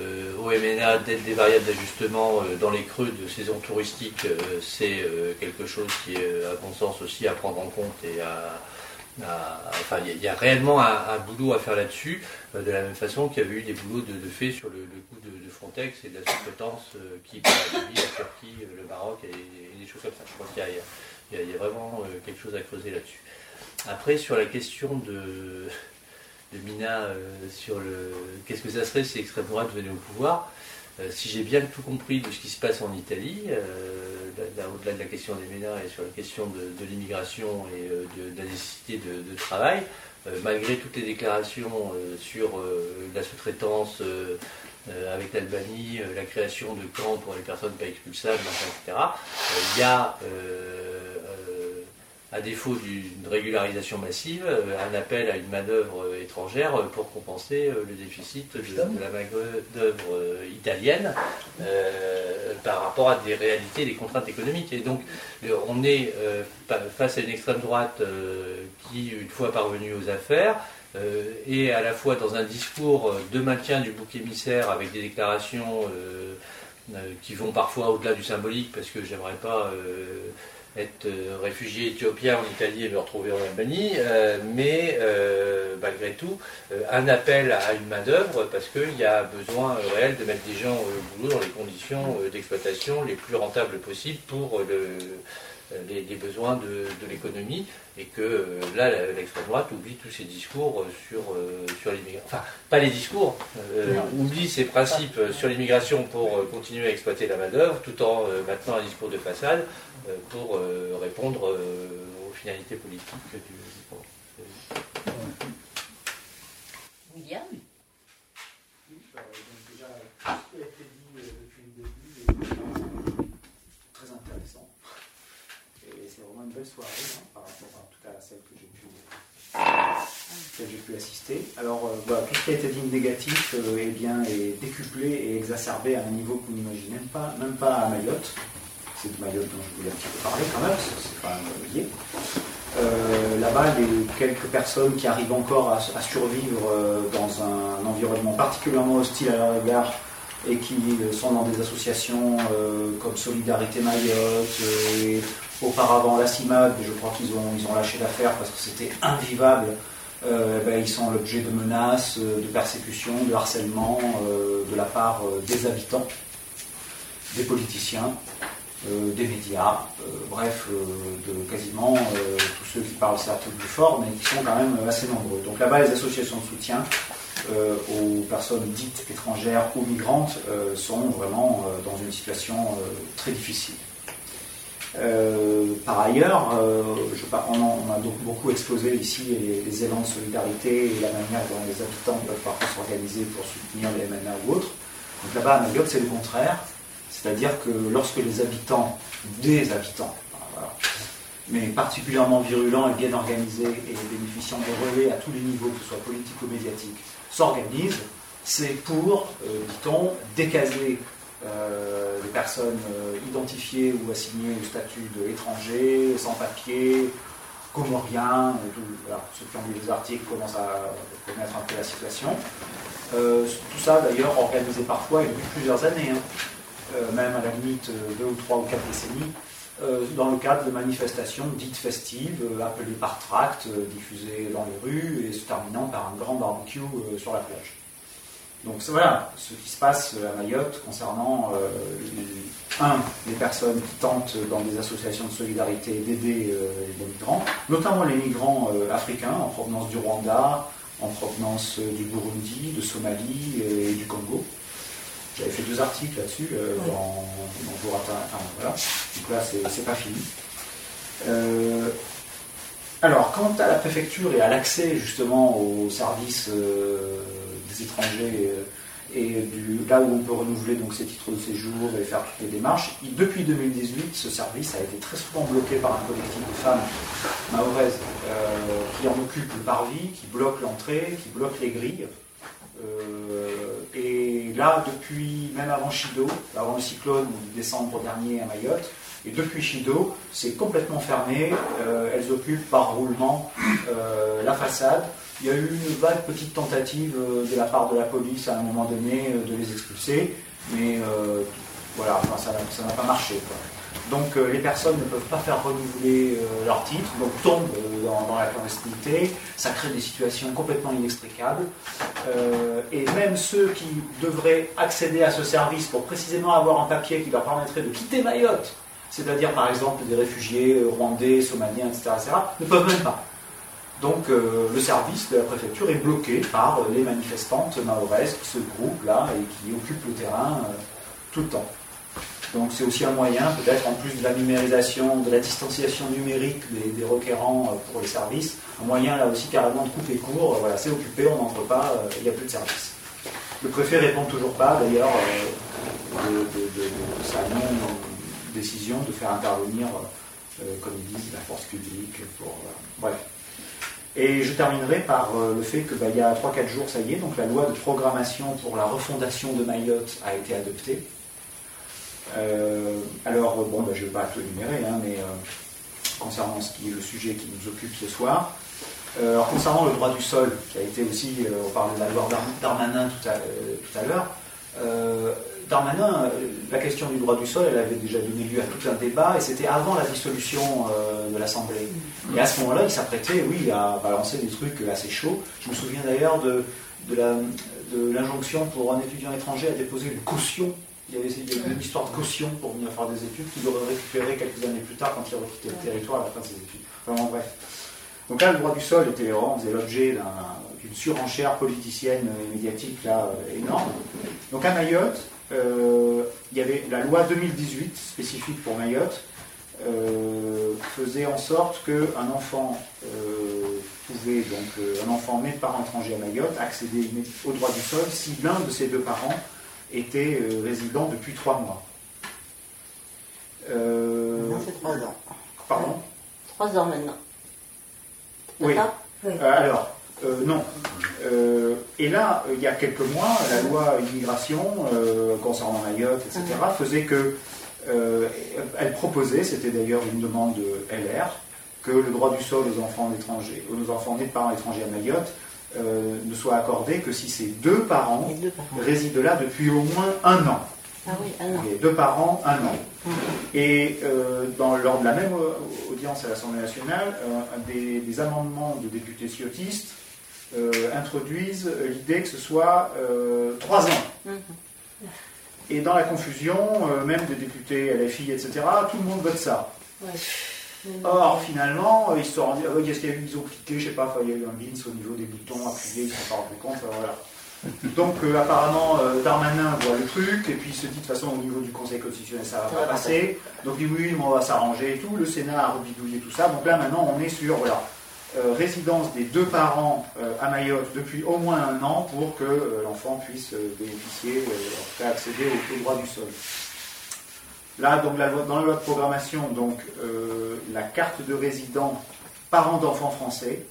au MNA d'être des variables d'ajustement dans les creux de saison touristique, c'est quelque chose qui est, à mon sens, aussi à prendre en compte et enfin, il y a réellement un boulot à faire là-dessus, de la même façon qu'il y avait eu des boulots de fait sur le coût de Frontex et de la sous-traitance qui par la Libye, la Turquie, le Maroc et des choses comme ça. Je pense qu'il y a vraiment quelque chose à creuser là-dessus. Après, sur la question de Mina, sur qu'est-ce que ça serait si l'extrême droite venait au pouvoir, si j'ai bien tout compris de ce qui se passe en Italie, au-delà de la question des ménards et sur la question de l'immigration et de la nécessité de travail, malgré toutes les déclarations sur la sous-traitance avec l'Albanie, la création de camps pour les personnes pas expulsables, etc., il y a, à défaut d'une régularisation massive, un appel à une main-d'œuvre étrangère pour compenser le déficit de la main-d'œuvre italienne par rapport à des réalités, des contraintes économiques. Et donc, on est face à une extrême droite qui, une fois parvenue aux affaires, est à la fois dans un discours de maintien du bouc émissaire avec des déclarations qui vont parfois au-delà du symbolique, parce que j'aimerais pas être réfugié éthiopien en Italie et me retrouver en Albanie, mais malgré tout, un appel à une main-d'œuvre parce qu'il y a besoin réel de mettre des gens au boulot dans les conditions d'exploitation les plus rentables possibles pour les besoins de l'économie, et que là, l'extrême droite oublie tous ses discours sur l'immigration. Enfin, pas les discours, oublie ses principes sur l'immigration pour continuer à exploiter la main-d'œuvre, tout en maintenant un discours de façade pour répondre aux finalités politiques du William. Déjà, tout ce qui a été dit depuis le début est très intéressant. Et c'est vraiment une belle soirée par rapport en tout cas à celle que j'ai pu assister. Alors, tout ce qui a été dit de négatif est décuplé et exacerbé à un niveau que vous n'imaginez même pas à Mayotte. C'est de Mayotte dont je voulais un petit peu parler quand même, parce que c'est quand même lié. Là-bas, les quelques personnes qui arrivent encore à survivre dans un environnement particulièrement hostile à leur égard et qui sont dans des associations comme Solidarité Mayotte et auparavant la CIMAD, je crois qu'ils ont lâché l'affaire parce que c'était invivable. Ils sont l'objet de menaces, de persécutions, de harcèlement de la part des habitants, des politiciens, des médias, de quasiment tous ceux qui parlent certes plus fort, mais qui sont quand même assez nombreux. Donc là-bas, les associations de soutien aux personnes dites étrangères ou migrantes sont vraiment dans une situation très difficile. Par ailleurs, on a donc beaucoup exposé ici les élans de solidarité et la manière dont les habitants peuvent parfois s'organiser pour soutenir les MNA ou autres. Donc là-bas, à Mayotte, c'est le contraire. C'est-à-dire que lorsque des habitants, mais particulièrement virulents et bien organisés et bénéficiant de relais à tous les niveaux, que ce soit politique ou médiatique, s'organisent, c'est pour, dit-on, décaser les personnes identifiées ou assignées au statut d'étrangers, sans papier, comoriens, ceux qui ont lu les articles commencent à connaître un peu la situation. Tout ça d'ailleurs organisé parfois depuis plusieurs années, même à la limite 2 ou 3 ou 4 décennies, dans le cadre de manifestations dites festives, appelées par tracts, diffusées dans les rues et se terminant par un grand barbecue sur la plage. Donc voilà ce qui se passe à Mayotte concernant les personnes qui tentent dans des associations de solidarité d'aider les migrants, notamment les migrants africains en provenance du Rwanda, en provenance du Burundi, de Somalie et du Congo. J'avais fait 2 articles là-dessus dans voilà. Donc là, c'est pas fini. Alors, quant à la préfecture et à l'accès justement aux services des étrangers et là où on peut renouveler donc ses titres de séjour et faire toutes les démarches, depuis 2018, ce service a été très souvent bloqué par un collectif de femmes mahoraises qui en occupent le parvis, qui bloquent l'entrée, qui bloquent les grilles. Et là, depuis, même avant Chido, avant le cyclone de décembre dernier à Mayotte, et depuis Chido, c'est complètement fermé. Elles occupent par roulement la façade. Il y a eu une vague petite tentative de la part de la police à un moment donné de les expulser, mais voilà, enfin, ça n'a pas marché, quoi. Donc les personnes ne peuvent pas faire renouveler leur titre, donc tombent dans la clandestinité, ça crée des situations complètement inextricables, et même ceux qui devraient accéder à ce service pour précisément avoir un papier qui leur permettrait de quitter Mayotte, c'est-à-dire par exemple des réfugiés rwandais, somaliens, etc., ne peuvent même pas. Donc le service de la préfecture est bloqué par les manifestantes mahoraises qui se groupent là et qui occupent le terrain tout le temps. Donc c'est aussi un moyen, peut-être en plus de la numérisation, de la distanciation numérique des requérants pour les services, un moyen là aussi carrément de couper court, voilà, c'est occupé, on n'entre pas, il n'y a plus de service. Le préfet ne répond toujours pas d'ailleurs de sa non-décision de faire intervenir, comme ils disent, la force publique pour... bref. Et je terminerai par le fait que il y a 3-4 jours, ça y est, donc la loi de programmation pour la refondation de Mayotte a été adoptée. Alors, bon, je ne vais pas tout énumérer, hein, mais concernant ce qui est le sujet qui nous occupe ce soir, alors, concernant le droit du sol, qui a été aussi, on parlait de la loi Darmanin tout à l'heure, Darmanin, la question du droit du sol, elle avait déjà donné lieu à tout un débat, et c'était avant la dissolution de l'Assemblée. Et à ce moment-là, il s'apprêtait, oui, à balancer des trucs assez chauds. Je me souviens d'ailleurs de l'injonction pour un étudiant étranger à déposer une caution. Il y avait une histoire de caution pour venir faire des études qu'il aurait récupéré quelques années plus tard quand il requittait le territoire à la fin de ses études. Vraiment bref. Donc là, le droit du sol faisait l'objet d'une surenchère politicienne et médiatique là, énorme. Donc à Mayotte, il y avait la loi 2018 spécifique pour Mayotte, faisait en sorte qu'un enfant pouvait, donc un enfant né de parents étrangers à Mayotte, accéder au droit du sol si l'un de ses deux parents était résident depuis 3 mois. Non, c'est 3 ans. Pardon ? 3 ans maintenant. Oui. Oui. Alors, non. Et là, il y a quelques mois, la loi immigration concernant Mayotte, etc., faisait que elle proposait, c'était d'ailleurs une demande de LR, que le droit du sol aux enfants nés de parents étrangers à Mayotte ne soit accordé que si ces deux parents résident là depuis au moins 1 an. Ah oui, 1 an. Les 2 parents, 1 an. Et lors de la même audience à l'Assemblée nationale, des amendements de députés ciotistes introduisent l'idée que ce soit 3 ans. Et dans la confusion, même des députés LFI, etc., tout le monde vote ça. Ouais. Or, finalement, ils se sont rendus, ils ont cliqué, je sais pas, il y a eu un bins au niveau des boutons appuyés, ils ne se sont pas rendus compte, voilà. Donc, apparemment, Darmanin voit le truc, et puis il se dit, de toute façon, au niveau du Conseil constitutionnel, ça va pas passer. Donc, il dit, oui, on va s'arranger et tout. Le Sénat a rebidouillé tout ça. Donc là, maintenant, on est sur, résidence des 2 parents à Mayotte depuis au moins 1 an pour que l'enfant puisse bénéficier, en tout cas accéder au droit du sol. Là, donc, dans la loi de programmation, donc, la carte de résident parent d'enfants français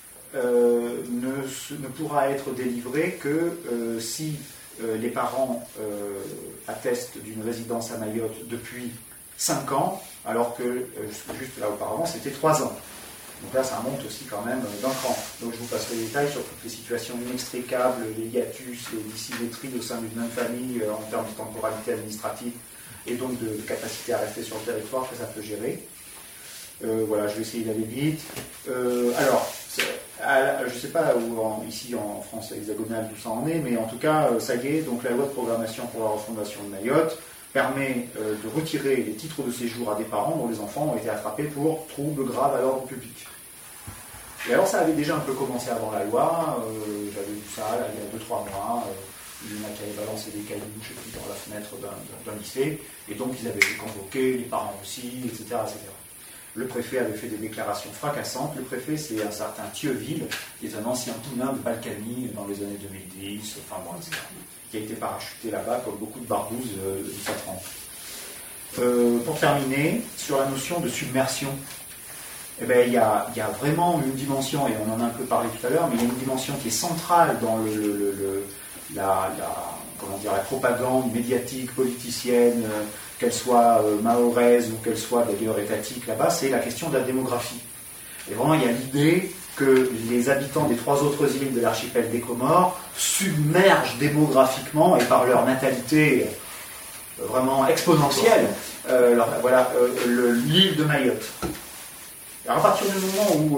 ne pourra être délivrée que si les parents attestent d'une résidence à Mayotte depuis 5 ans, alors que juste là auparavant c'était 3 ans. Donc là ça monte aussi quand même d'un cran. Donc je vous passe les détails sur toutes les situations inextricables, les hiatus, les dissymétries au sein d'une même famille en termes de temporalité administrative et donc de capacité à rester sur le territoire que ça peut gérer. Voilà, je vais essayer d'aller vite. Alors, je ne sais pas où ici en France hexagonale tout ça en est, mais en tout cas, ça y est, donc la loi de programmation pour la refondation de Mayotte permet de retirer les titres de séjour à des parents dont les enfants ont été attrapés pour troubles graves à l'ordre public. Et alors ça avait déjà un peu commencé avant la loi, j'avais vu ça là, il y a 2-3 mois, il y en a qui avaient balancé des cailloux, je sais plus, dans la fenêtre d'un lycée, et donc ils avaient été convoqués, les parents aussi, etc., etc. Le préfet avait fait des déclarations fracassantes. Le préfet, c'est un certain Thieuville, qui est un ancien poulain de Balkany dans les années 2010, enfin bon, etc., qui a été parachuté là-bas comme beaucoup de barbouzes de sa trempe. Pour terminer, sur la notion de submersion, eh ben, il y a vraiment une dimension, et on en a un peu parlé tout à l'heure, mais il y a une dimension qui est centrale dans la propagande médiatique, politicienne, qu'elle soit mahoraise ou qu'elle soit d'ailleurs étatique là-bas, c'est la question de la démographie. Et vraiment, il y a l'idée que les habitants des 3 autres îles de l'archipel des Comores submergent démographiquement et par leur natalité vraiment exponentielle l'île de Mayotte. Alors, à partir du moment où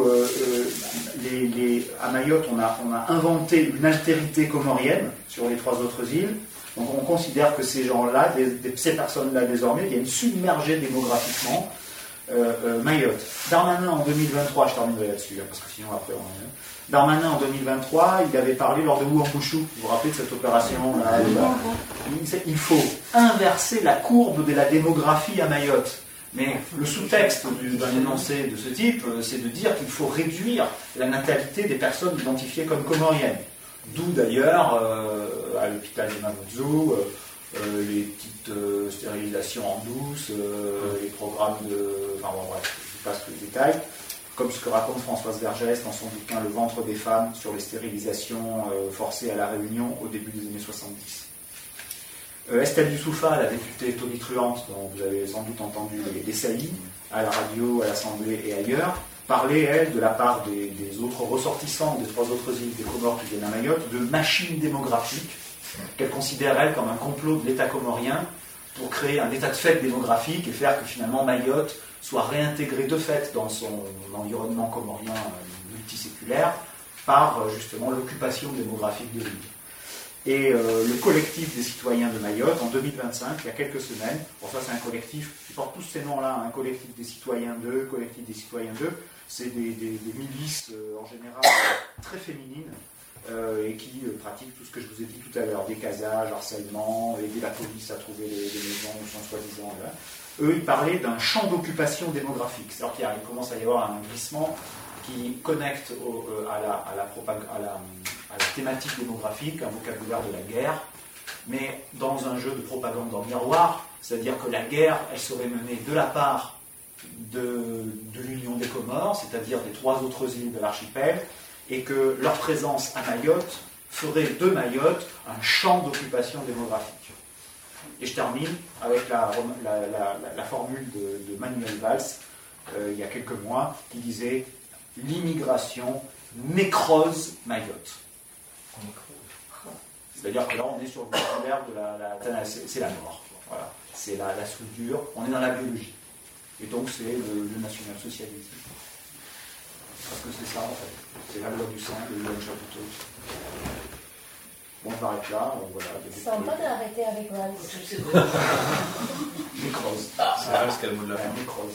à Mayotte on a inventé une altérité comorienne sur les 3 autres îles, donc on considère que ces gens-là, ces personnes-là désormais, viennent submerger démographiquement Mayotte. Darmanin en 2023, je terminerai là-dessus, parce que sinon après Darmanin en 2023, il avait parlé lors de Ouambouchou, vous vous rappelez de cette opération-là, il faut inverser la courbe de la démographie à Mayotte. Mais le sous-texte d'un énoncé de ce type, c'est de dire qu'il faut réduire la natalité des personnes identifiées comme comoriennes. D'où d'ailleurs, à l'hôpital de Mamoudzou, les petites stérilisations en douce, les programmes de... Enfin bon, bref, je passe tous les détails. Comme ce que raconte Françoise Vergès dans son bouquin « Le ventre des femmes » sur les stérilisations forcées à La Réunion au début des années 70. Estelle Youssoufa, la députée tonitruante, dont vous avez sans doute entendu les saillies à la radio, à l'Assemblée et ailleurs, parlait, elle, de la part des autres ressortissants des 3 autres îles des Comores qui viennent à Mayotte, de machines démographiques, qu'elle considère, elle, comme un complot de l'État comorien pour créer un état de fait démographique et faire que finalement Mayotte soit réintégré de fait dans son environnement comorien multiséculaire par justement l'occupation démographique de l'île. Et le collectif des citoyens de Mayotte, en 2025, il y a quelques semaines, bon ça c'est un collectif, ils portent tous ces noms-là, un collectif des citoyens 2, collectif des citoyens 2, c'est des milices en général très féminines et qui pratiquent tout ce que je vous ai dit tout à l'heure, décasage, harcèlement, aider la police à trouver les maisons où sont soi-disant là. Eux, ils parlaient d'un champ d'occupation démographique, c'est-à-dire qu'il commence à y avoir un glissement qui connecte à la thématique démographique, un vocabulaire de la guerre, mais dans un jeu de propagande en miroir, c'est-à-dire que la guerre, elle serait menée de la part de l'Union des Comores, c'est-à-dire des 3 autres îles de l'archipel, et que leur présence à Mayotte ferait de Mayotte un champ d'occupation démographique. Et je termine avec la formule de Manuel Valls, il y a quelques mois, qui disait « L'immigration nécrose Mayotte ». C'est-à-dire que là, on est sur le vocabulaire de c'est la mort. Voilà. C'est la soudure, on est dans la biologie. Et donc, c'est le national-socialisme. Parce que c'est ça, en fait. C'est la loi du sang, le loi du chapiteau. Bon, on arrête là. Voilà, sympa d'arrêter avec Valls. Nécrose. C'est vrai, ce qu'elle me l'a fait. Nécrose.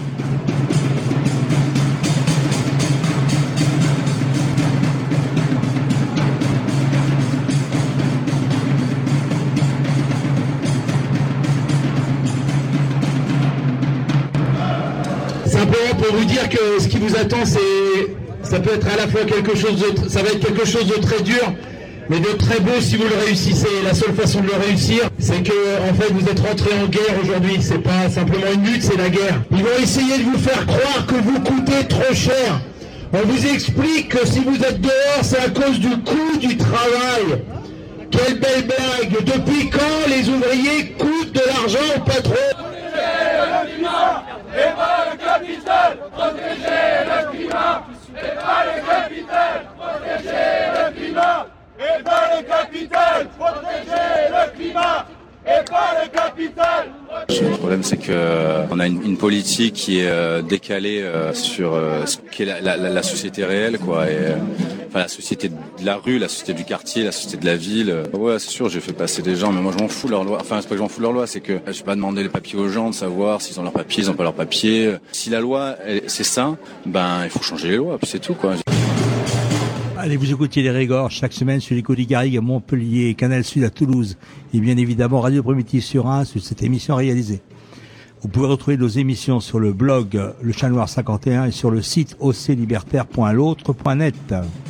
Simplement pour vous dire que ce qui vous attend, ça peut être à la fois ça va être quelque chose de très dur, mais de très beau si vous le réussissez. La seule façon de le réussir, c'est que en fait vous êtes rentrés en guerre aujourd'hui. C'est pas simplement une lutte, c'est la guerre. Ils vont essayer de vous faire croire que vous coûtez trop cher. On vous explique que si vous êtes dehors, c'est à cause du coût du travail. Quelle belle blague! Depuis quand les ouvriers coûtent de l'argent au patron? Et pas le capital, protéger le climat. Et pas le capital, protéger le climat. Et pas le capital, protéger le climat. Et pas le capital. Le problème, c'est que on a une politique qui est décalée sur ce qu'est la société réelle, quoi. Et enfin, la société de la rue, la société du quartier, la société de la ville. Ouais, c'est sûr, j'ai fait passer des gens, mais moi je m'en fous de leur loi. Enfin, c'est pas que je m'en fous de leur loi, c'est que je vais pas demander les papiers aux gens de savoir s'ils ont leurs papiers, ils ont pas leurs papiers. Si la loi, c'est ça, ben il faut changer les lois, puis c'est tout, quoi. Allez, vous écoutez les Régors chaque semaine sur l'écho des Garrigues à Montpellier, Canal Sud à Toulouse et bien évidemment Radio Primitive sur Reims sur cette émission réalisée. Vous pouvez retrouver nos émissions sur le blog Le Chat Noir 51 et sur le site oclibertaire.l'autre.net.